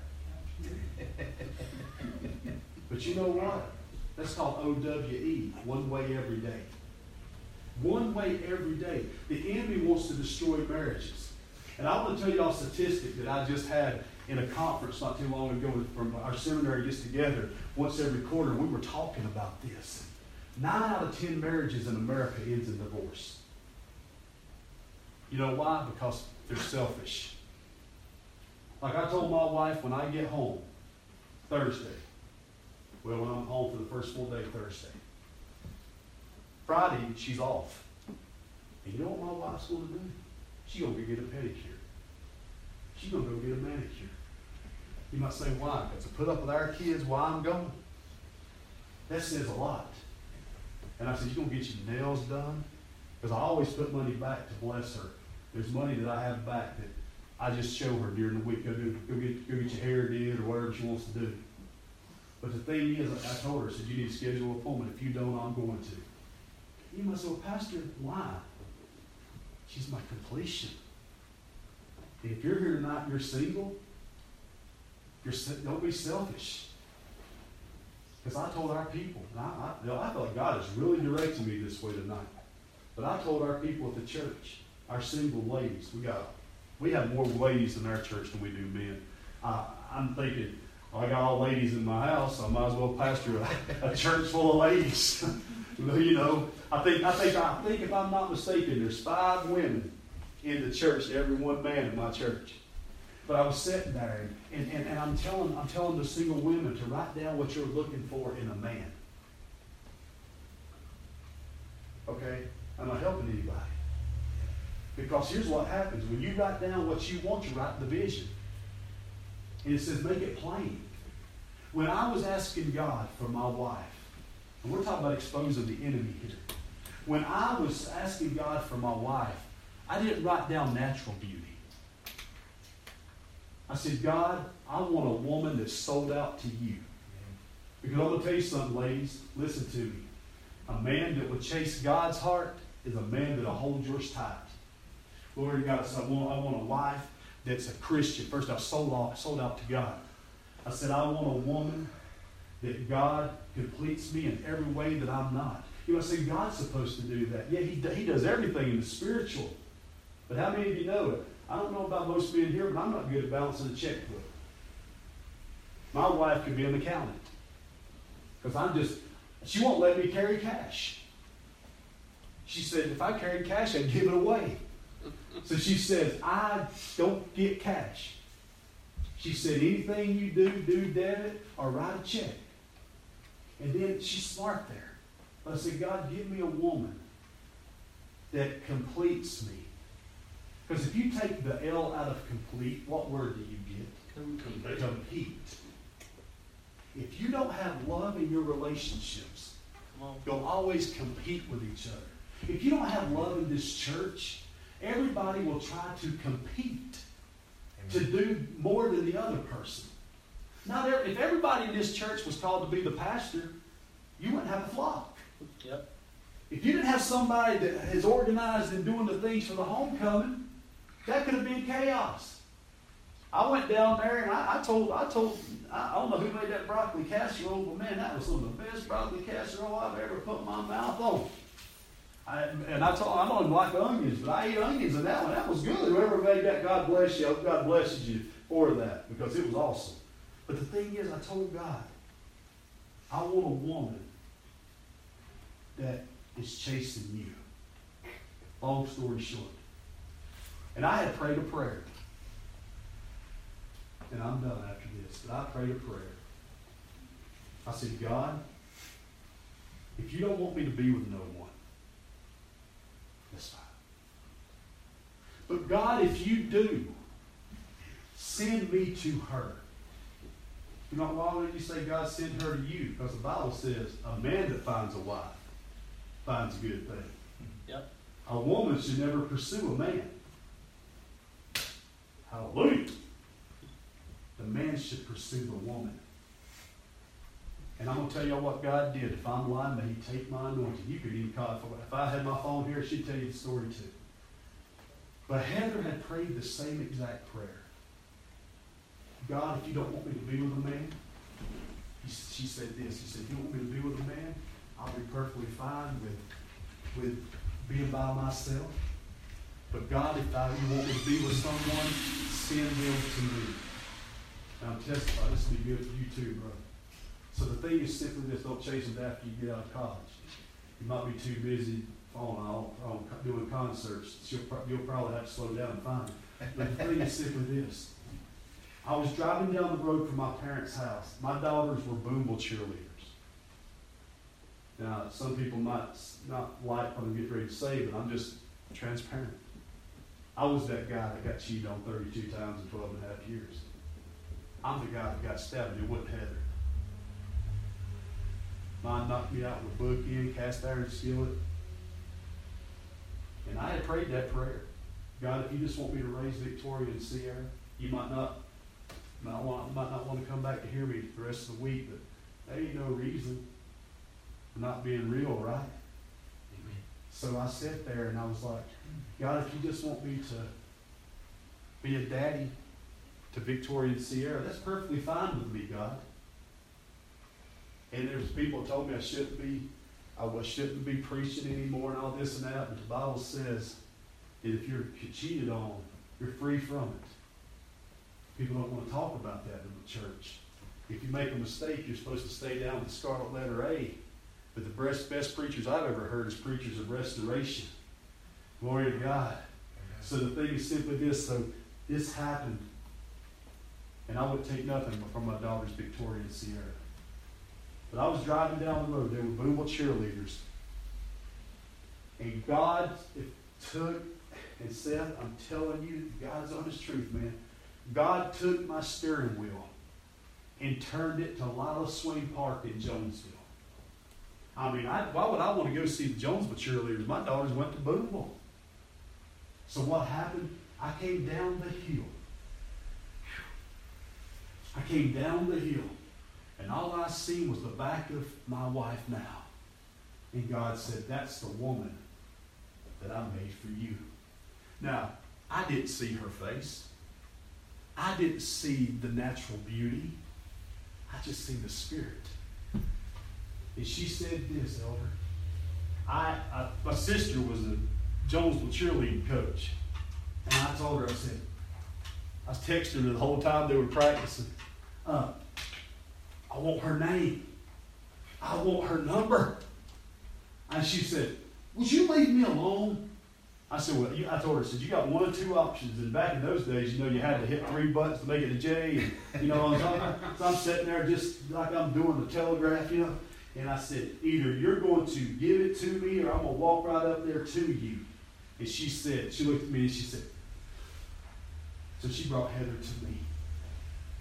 But you know what? That's called OWE, one way every day. One way every day. The enemy wants to destroy marriages. And I want to tell you all a statistic that I just had in a conference not too long ago from our seminary gets together once every quarter. We were talking about this. 9 out of 10 marriages in America ends in divorce. You know why? Because they're selfish. Like I told my wife when I get home Thursday, well, when I'm home for the first full day Thursday, Friday, she's off. And you know what my wife's going to do? She's going to go get a pedicure. She's going to go get a manicure. You might say, why? Because to put up with our kids while I'm going? That says a lot. And I said, you're going to get your nails done? Because I always put money back to bless her. There's money that I have back that I just show her during the week. Go get your hair did or whatever she wants to do. But the thing is, I told her, I said, you need to schedule an appointment. If you don't, I'm going to. You might say, well, Pastor, why? She's my completion. And if you're here tonight and you're single, don't be selfish. Because I told our people, and I feel like God is really directing me this way tonight. But I told our people at the church, our single ladies, we have more ladies in our church than we do men. I'm thinking, I got all ladies in my house, so I might as well pastor a church full of ladies. You know, I think if I'm not mistaken, there's 5 women in the church to every one man in my church. But I was sitting there, and I'm telling the single women to write down what you're looking for in a man. Okay? I'm not helping anybody. Because here's what happens. When you write down what you want, you write the vision. And it says, make it plain. When I was asking God for my wife, and we're talking about exposing the enemy here. When I was asking God for my wife, I didn't write down natural beauty. I said, God, I want a woman that's sold out to you. Because I'm going to tell you something, ladies. Listen to me. A man that will chase God's heart is a man that will hold yours tight. Glory to God. So I want a wife that's a Christian. First, I sold out to God. I said, I want a woman that God completes me in every way that I'm not. You might say, God's supposed to do that. Yeah, He does everything in the spiritual. But how many of you know it? I don't know about most men here, but I'm not good at balancing a checkbook. My wife could be an accountant. Because she won't let me carry cash. She said, if I carried cash, I'd give it away. So she says, I don't get cash. She said, anything you do debit or write a check. And then she's smart there. But I said, God, give me a woman that completes me. Because if you take the L out of complete, what word do you get? Compete. If you don't have love in your relationships, you'll always compete with each other. If you don't have love in this church, everybody will try to compete to do more than the other person. If everybody in this church was called to be the pastor, you wouldn't have a flock. Yep. If you didn't have somebody that is organized and doing the things for the homecoming, that could have been chaos. I went down there and I don't know who made that broccoli casserole, but man, that was some of the best broccoli casserole I've ever put my mouth on. I don't even like onions, but I ate onions in that one. That was good. Whoever made that, God bless you. God blesses you for that, because it was awesome. But the thing is, I told God, I want a woman that is chasing you. Long story short. And I had prayed a prayer. And I'm done after this. But I prayed a prayer. I said, God, if you don't want me to be with no one, that's fine. But God, if you do, send me to her. You know, why would you say God send her to you? Because the Bible says a man that finds a wife finds a good thing. Yep. A woman should never pursue a man. Hallelujah. The man should pursue the woman. And I'm going to tell you what God did. If I'm lying, may He take my anointing. You could even call it. If I had my phone here, she'd tell you the story too. But Heather had prayed the same exact prayer. God, if you don't want me to be with a man, she said this. She said, if you don't want me to be with a man, I'll be perfectly fine with being by myself. But God, if you want me to be with someone, send them to me. And I'm testifying, this will be good for you too, brother. So the thing is simply this: don't chase them after you get out of college. You might be too busy on doing concerts. You'll probably have to slow down and find it. But the thing is simply this. I was driving down the road from my parents' house. My daughters were Boomville cheerleaders. Now, some people might not like what I'm getting ready to say, but I'm just transparent. I was that guy that got cheated on 32 times in 12 and a half years. I'm the guy that got stabbed. It wasn't Heather. Mine knocked me out with a book in, cast iron skillet. And I had prayed that prayer. God, if you just want me to raise Victoria and Sierra, you might not want to come back to hear me the rest of the week, but there ain't no reason for not being real, right? Amen. So I sat there and I was like, God, if you just want me to be a daddy to Victoria and Sierra, that's perfectly fine with me, God. And there's people who told me I shouldn't be preaching anymore and all this and that, but the Bible says that if you're cheated on, you're free from it. People don't want to talk about that in the church. If you make a mistake, you're supposed to stay down with the scarlet letter A. But the best preachers I've ever heard is preachers of restoration. Glory to God. So the thing is simply this. So this happened. And I would take nothing from my daughters, Victoria and Sierra. But I was driving down the road. They were Boomville cheerleaders. And God took, and Seth, I'm telling you, God's on His truth, man. God took my steering wheel and turned it to Lila Swing Park in Jonesville. I mean, why would I want to go see the Jonesville cheerleaders? My daughters went to Boomville. So what happened? I came down the hill. I came down the hill, and all I seen was the back of my wife now. And God said, that's the woman that I made for you. Now, I didn't see her face. I didn't see the natural beauty. I just seen the spirit. And she said this, Elder. My sister was a Jonesville cheerleading coach. And I told her, I was texting her the whole time they were practicing. I want her name. I want her number. And she said, would you leave me alone? I said, well, I told her, I said, you got one or two options. And back in those days, you had to hit 3 buttons to make it a J. And, you know what I'm talking about? So I'm sitting there just like I'm doing the telegraph, And I said, either you're going to give it to me or I'm going to walk right up there to you. And she looked at me and she said, so she brought Heather to me.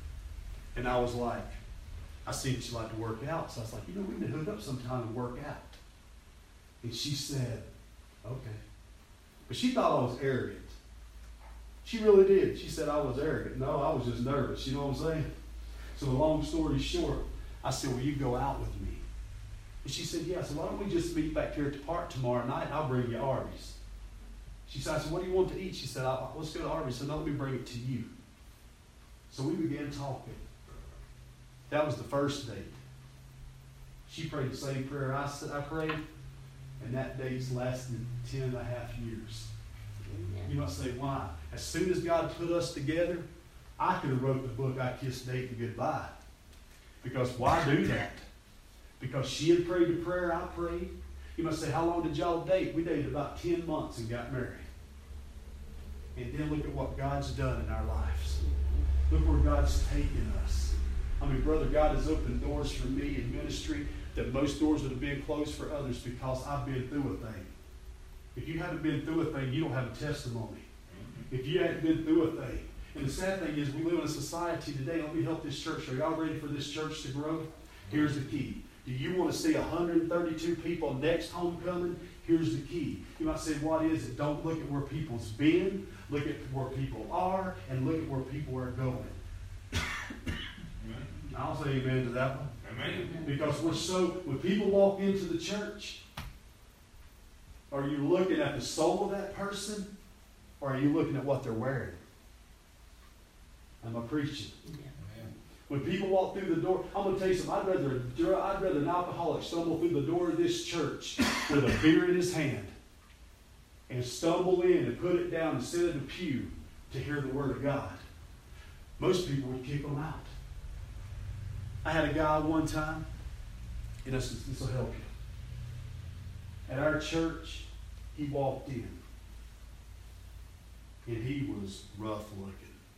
And I was like, I seen she liked to work out. So I was like, we need to hook up sometime and work out. And she said, okay. But she thought I was arrogant. She really did. She said I was arrogant. No, I was just nervous. You know what I'm saying? So long story short, I said, will you go out with me? And she said, yeah. So why don't we just meet back here at the park tomorrow night? I'll bring you Arby's. She said, I said, what do you want to eat? She said, let's go to Arby's. So no, let me bring it to you. So we began talking. That was the first date. She prayed the same prayer I prayed, and that date's lasted 10.5 years. Amen. You might say, why? As soon as God put us together, I could have wrote the book, I Kissed Dayton Goodbye. Because why do that? Because she had prayed the prayer I prayed. You must say, how long did y'all date? We dated about 10 months and got married. And then look at what God's done in our lives. Look where God's taken us. I mean, brother, God has opened doors for me in ministry that most doors would have been closed for others because I've been through a thing. If you haven't been through a thing, you don't have a testimony. If you haven't been through a thing. And the sad thing is we live in a society today. Let me help this church. Are y'all ready for this church to grow? Here's the key. Do you want to see 132 people next homecoming? Here's the key. You might say, what is it? Don't look at where people's been. Look at where people are and look at where people are going. I'll say amen to that one. Amen. Because when people walk into the church, are you looking at the soul of that person or are you looking at what they're wearing? Am I preaching? Yeah. When people walk through the door, I'm going to tell you something. I'd rather an alcoholic stumble through the door of this church with a beer in his hand and stumble in and put it down and sit in the pew to hear the Word of God. Most people would kick them out. I had a guy one time, and this will help you. At our church, he walked in, and he was rough looking.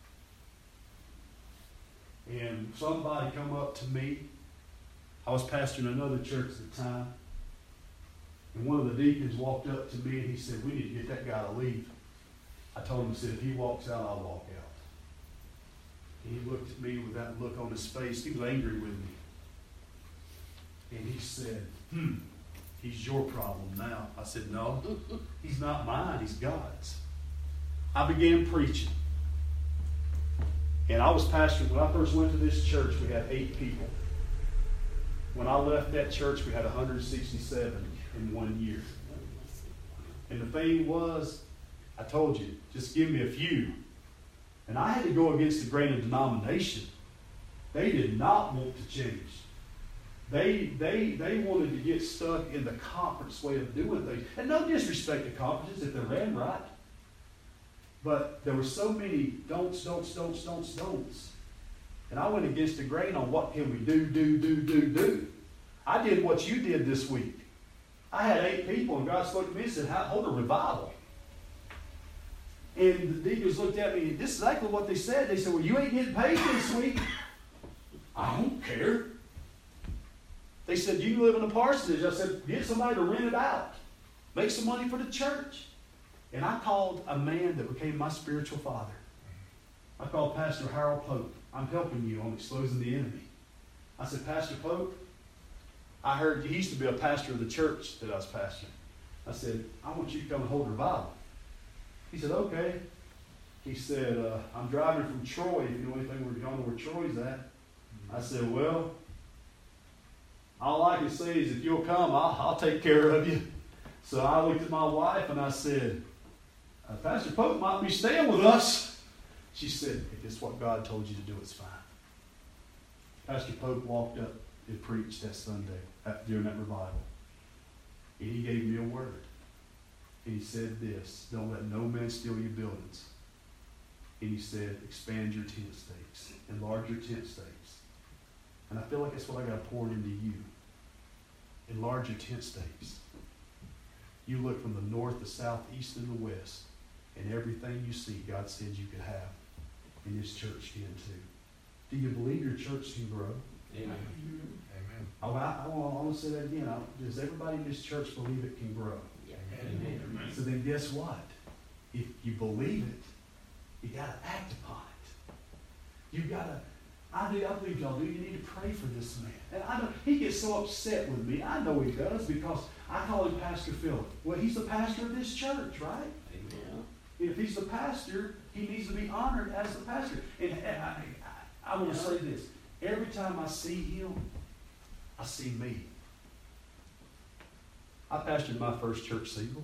And somebody come up to me. I was pastoring another church at the time. And one of the deacons walked up to me and he said, we need to get that guy to leave. I told him, I said, if he walks out, I'll walk out. And he looked at me with that look on his face. He was angry with me. And he said, he's your problem now. I said, no, he's not mine. He's God's. I began preaching. And I was pastoring. When I first went to this church, we had 8 people. When I left that church, we had 167 in 1 year. And the thing was, I told you, just give me a few. And I had to go against the grain of denomination. They did not want to change. They wanted to get stuck in the conference way of doing things. And no disrespect to conferences if they're ran right. But there were so many don'ts. And I went against the grain on what can we do. I did what you did this week. I had 8 people, and God spoke to me and said, hold a revival. And the deacons looked at me, this is exactly what they said. They said, well, you ain't getting paid this week. I don't care. They said, you live in a parsonage. I said, get somebody to rent it out. Make some money for the church. And I called a man that became my spiritual father. I called Pastor Harold Pope. I'm helping you on exposing the enemy. I said, Pastor Pope, I heard he used to be a pastor of the church that I was pastoring. I said, I want you to come and hold revival. He said, okay. He said, I'm driving from Troy. If you know anything, you don't know where Troy's at. I said, well, all I can say is if you'll come, I'll take care of you. So I looked at my wife and I said, Pastor Pope might be staying with us. She said, if it's what God told you to do, it's fine. Pastor Pope walked up and preached that Sunday during that revival. And he gave me a word. And he said this, don't let no man steal your buildings. And he said, expand your tent stakes. Enlarge your tent stakes. And I feel like that's what I got poured into you. Enlarge your tent stakes. You look from the north, the south, east, and the west. And everything you see, God said you could have. And this church can too. Do you believe your church can grow? Amen. Amen. I want to say that again. Does everybody in this church believe it can grow? Yeah. Amen. So then guess what? If you believe it, you got to act upon it. You've got to I believe y'all do. You need to pray for this man. And I know he gets so upset with me. I know he does because I call him Pastor Phil. Well, he's the pastor of this church, right? Amen. If he's the pastor, he needs to be honored as the pastor. And I want to say this. Every time I see him, I see me. I pastored my first church single.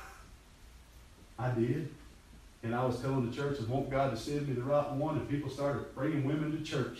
I did. And I was telling the church I want God to send me the right one, and people started bringing women to church.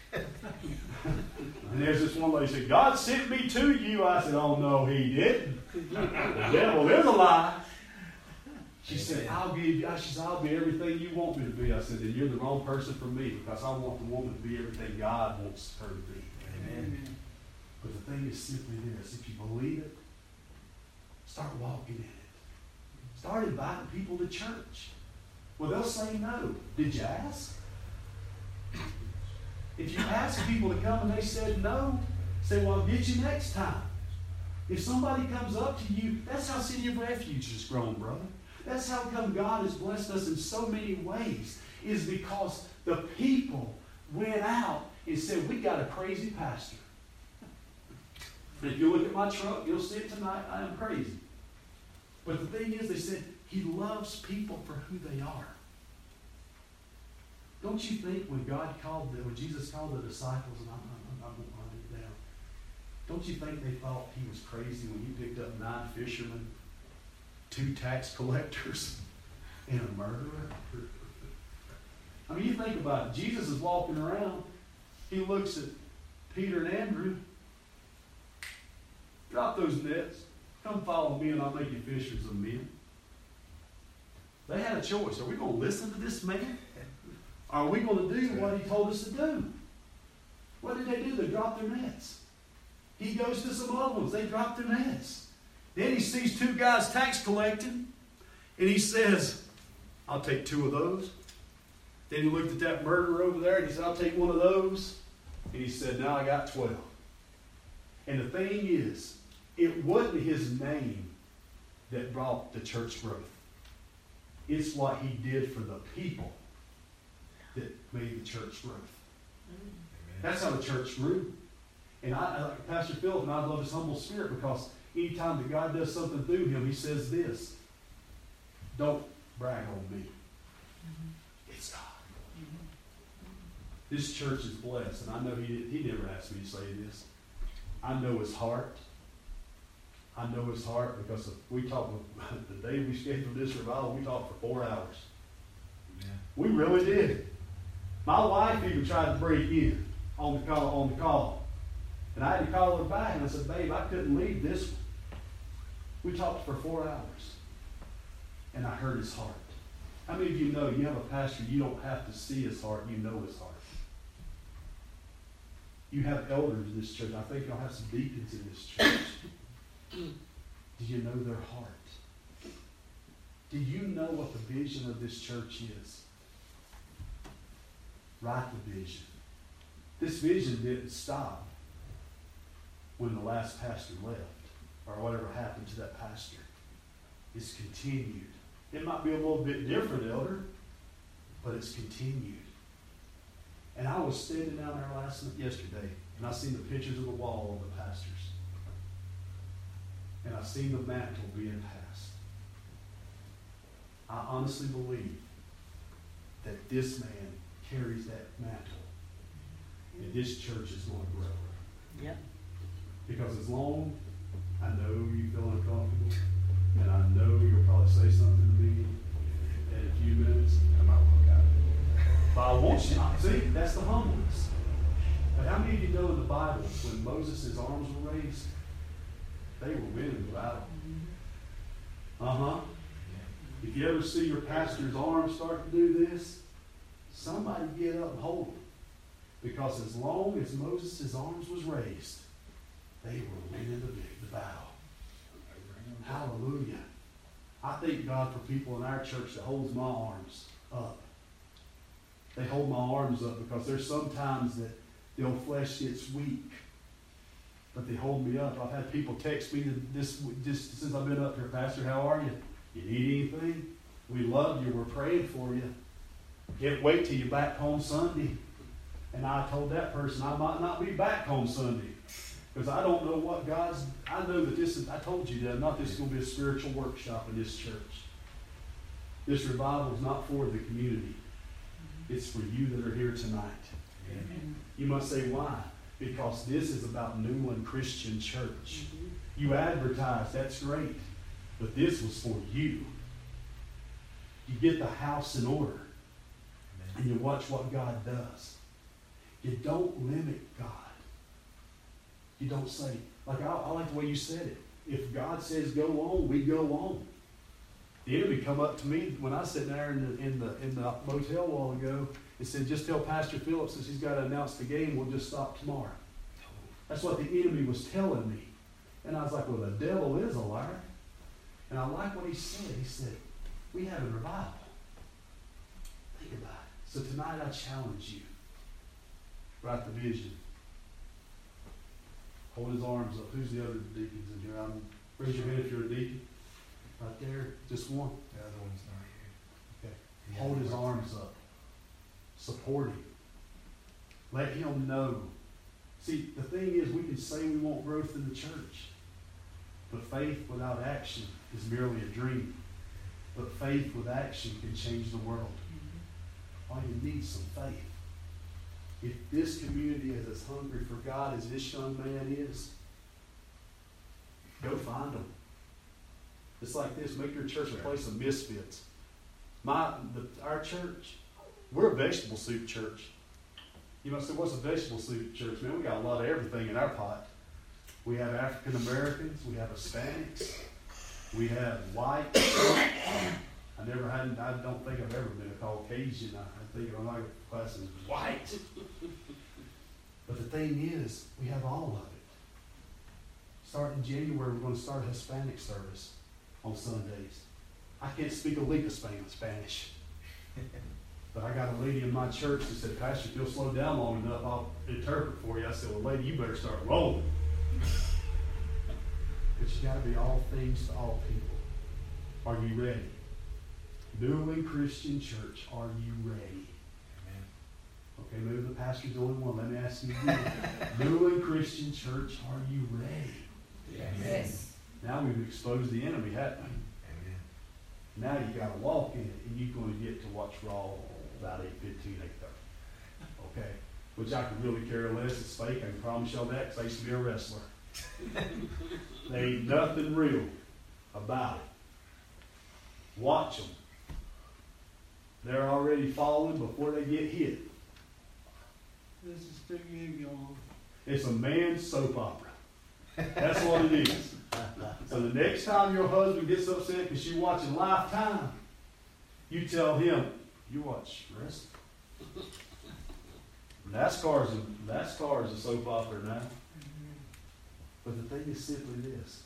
And there's this one lady said, God sent me to you. I said, oh no, he didn't. The devil is a lie. She said, I'll be everything you want me to be. I said, then you're the wrong person for me, because I want the woman to be everything God wants her to be. Amen. But the thing is simply this: if you believe it, start walking in it. Start inviting people to church. Well, they'll say no. Did you ask? If you ask people to come and they said no, say, well, I'll get you next time. If somebody comes up to you, that's how City of Refuge has grown, brother. That's how come God has blessed us in so many ways, is because the people went out and said, we got a crazy pastor. If you look at my truck, you'll see it tonight, I am crazy. But the thing is, they said, he loves people for who they are. Don't you think when Jesus called the disciples, and I won't run it down, don't you think they thought he was crazy when he picked up 9 fishermen, 2 tax collectors, and a murderer? I mean, you think about it. Jesus is walking around. He looks at Peter and Andrew. Drop those nets. Come follow me and I'll make you fishers of men. They had a choice. Are we going to listen to this man? Are we going to do what he told us to do? What did they do? They dropped their nets. He goes to some other ones. They dropped their nets. Then he sees 2 guys tax collecting, and he says, I'll take 2 of those. Then he looked at that murderer over there, and he said, I'll take 1 of those. And he said, now I got 12. And the thing is, it wasn't his name that brought the church growth. It's what he did for the people that made the church growth. Amen. That's how the church grew. And I like Pastor Philip, and I love his humble spirit, because anytime that God does something through him, he says this: don't brag on me. It's God. This church is blessed, and I know he never asked me to say this. I know his heart. I know his heart because we talked the day we scheduled this revival. We talked for 4 hours. Yeah. We really did. My wife even tried to break in on the call, and I had to call her back, and I said, "Babe, I couldn't leave this one." We talked for 4 hours, and I heard his heart. How many of you know you have a pastor? You don't have to see his heart; you know his heart. You have elders in this church. I think y'all have some deacons in this church. Do you know their heart? Do you know what the vision of this church is? Write the vision. This vision didn't stop when the last pastor left or whatever happened to that pastor. It's continued. It might be a little bit different, elder, but it's continued. And I was standing down there yesterday, and I seen the pictures of the wall of the pastors. And I seen the mantle being passed. I honestly believe that this man carries that mantle, and this church is going to grow. Yep. Because as long, I know you feel uncomfortable, and I know you'll probably say something to me in a few minutes. I might walk out. But I want you to see, that's the humbleness. But how many of you know in the Bible, when Moses' arms were raised, they were winning the battle? If you ever see your pastor's arms start to do this, somebody get up and hold them. Because as long as Moses' arms was raised, they were winning the battle. Hallelujah. I thank God for people in our church that holds my arms up. They hold my arms up because there's sometimes that the old flesh gets weak. But they hold me up. I've had people text me this since I've been up here, Pastor, how are you? You need anything? We love you. We're praying for you. Can't wait till you're back home Sunday. And I told that person I might not be back on Sunday. Because I don't know what God's, I know that this is, I told you that, not this is going to be a spiritual workshop in this church. This revival is not for the community. It's for you that are here tonight. Amen. You must say, why? Because this is about Newland Christian Church. You advertise, that's great. But this was for you. You get the house in order. And you watch what God does. You don't limit God. You don't say, like I like the way you said it. If God says go on, we go on. The enemy come up to me when I was sitting there in the motel a while ago and said, just tell Pastor Phillips since he's got to announce the game, we'll just stop tomorrow. That's what the enemy was telling me. And I was like, well, the devil is a liar. And I like what he said. He said, we have a revival. Think about it. So tonight I challenge you. Write the vision. Hold his arms up. Who's the other deacons in here? Raise your hand if you're a deacon. Right there. Just one. The other one's not here. Okay. Hold his arms up. Support him. Let him know. See, the thing is, we can say we want growth in the church. But faith without action is merely a dream. But faith with action can change the world. All you need is some faith. If this community is as hungry for God as this young man is, go find them. It's like this. Make your church a place of misfits. Our church, we're a vegetable soup church. You must say, what's a vegetable soup church? Man, we got a lot of everything in our pot. We have African Americans. We have Hispanics. We have white. I don't think I've ever been a Caucasian. I think I'm not class as white. But the thing is, we have all of it. Starting in January, we're going to start a Hispanic service on Sundays. I can't speak a lick of Spanish. But I got a lady in my church that said, Pastor, if you'll slow down long enough, I'll interpret for you. I said, well, lady, you better start rolling. But you got to be all things to all people. Are you ready? Newland Christian Church, are you ready? Amen. Okay, maybe the pastor's the only one. Let me ask you again. Newland Christian Church, are you ready? Yes. Now we've exposed the enemy, haven't we? Amen. Now you got to walk in it, and you're going to get to watch Raw about 8:15, 8:30. Okay? Which I could really care less. It's fake. I can promise y'all that, because I used to be a wrestler. There ain't nothing real about it. Watch them. They're already falling before they get hit. This is too good, y'all. It's a man's soap opera. That's what it is. So the next time your husband gets upset because you're watching Lifetime, you tell him, you watch wrestling. NASCAR is a soap opera now. But the thing is simply this.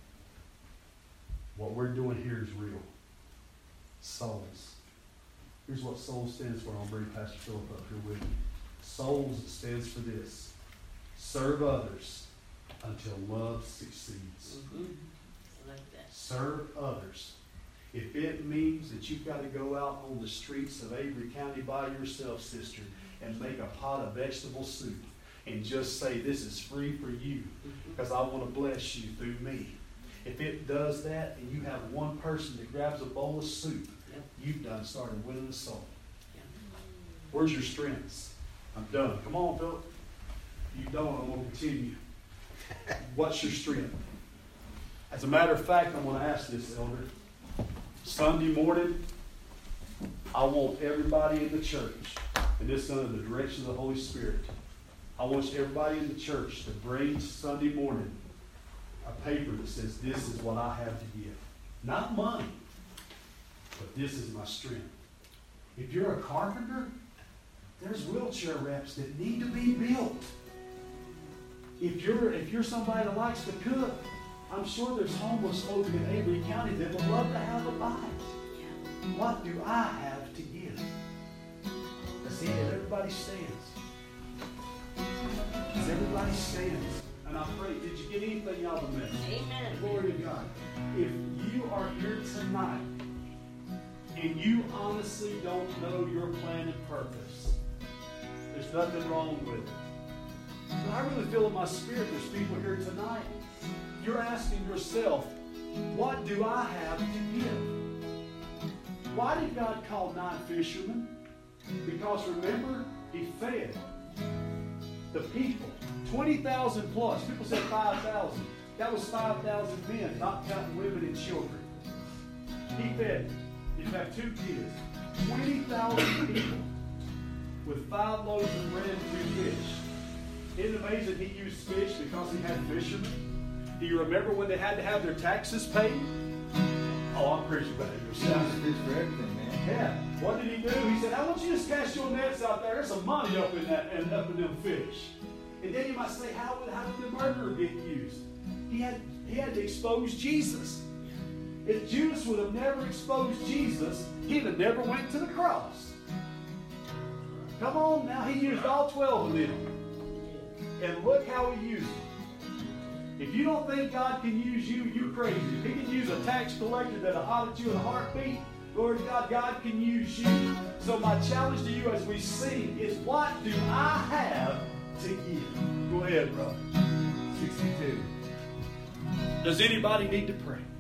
What we're doing here is real. Souls. Here's what soul stands for. I'll bring Pastor Philip up here with me. Souls stands for this. Serve others until love succeeds. Like that. Serve others. If it means that you've got to go out on the streets of Avery County by yourself, sister, and make a pot of vegetable soup and just say, this is free for you because I want to bless you through me. If it does that and you have one person that grabs a bowl of soup, you've done started winning the soul. Where's your strengths? I'm done. Come on, Philip. You don't, I'm going to continue. What's your strength? As a matter of fact, I'm going to ask this, Elder. Sunday morning, I want everybody in the church, and this is under the direction of the Holy Spirit, I want everybody in the church to bring Sunday morning a paper that says, this is what I have to give. Not money, but this is my strength. If you're a carpenter, there's wheelchair reps that need to be built. If you're somebody that likes to cook, I'm sure there's homeless folk in Avery County that would love to have a bite. What do I have to give? Let's see if everybody stands. As everybody stands, and I pray, did you get anything out of the message? Amen. Glory to God. If you are here tonight and you honestly don't know your plan and purpose, There's nothing wrong with it. But I really feel in my spirit there's people here tonight. You're asking yourself, what do I have to give? Why did God call 9 fishermen? Because remember, He fed the people. 20,000 plus. People said 5,000. That was 5,000 men, not counting women and children. He fed. He'd have 2 kids. 20,000 people with 5 loaves of bread and 2 fish. Isn't it amazing He used fish because He had fishermen? Do you remember when they had to have their taxes paid? Oh, I'm preaching about it yourself. Fish for everything, man. Yeah. What did He do? He said, I want you to just cast your nets out there. There's some money up in that and up in them fish. And then you might say, how did the murderer get used? He had to expose Jesus. If Judas would have never exposed Jesus, he'd have never went to the cross. Come on now, He used all 12 of them. And look how He used them. If you don't think God can use you, you're crazy. If He can use a tax collector that'll holler at you in a heartbeat, Lord God, God can use you. So my challenge to you as we sing is, what do I have to give? Go ahead, brother. 62. Does anybody need to pray?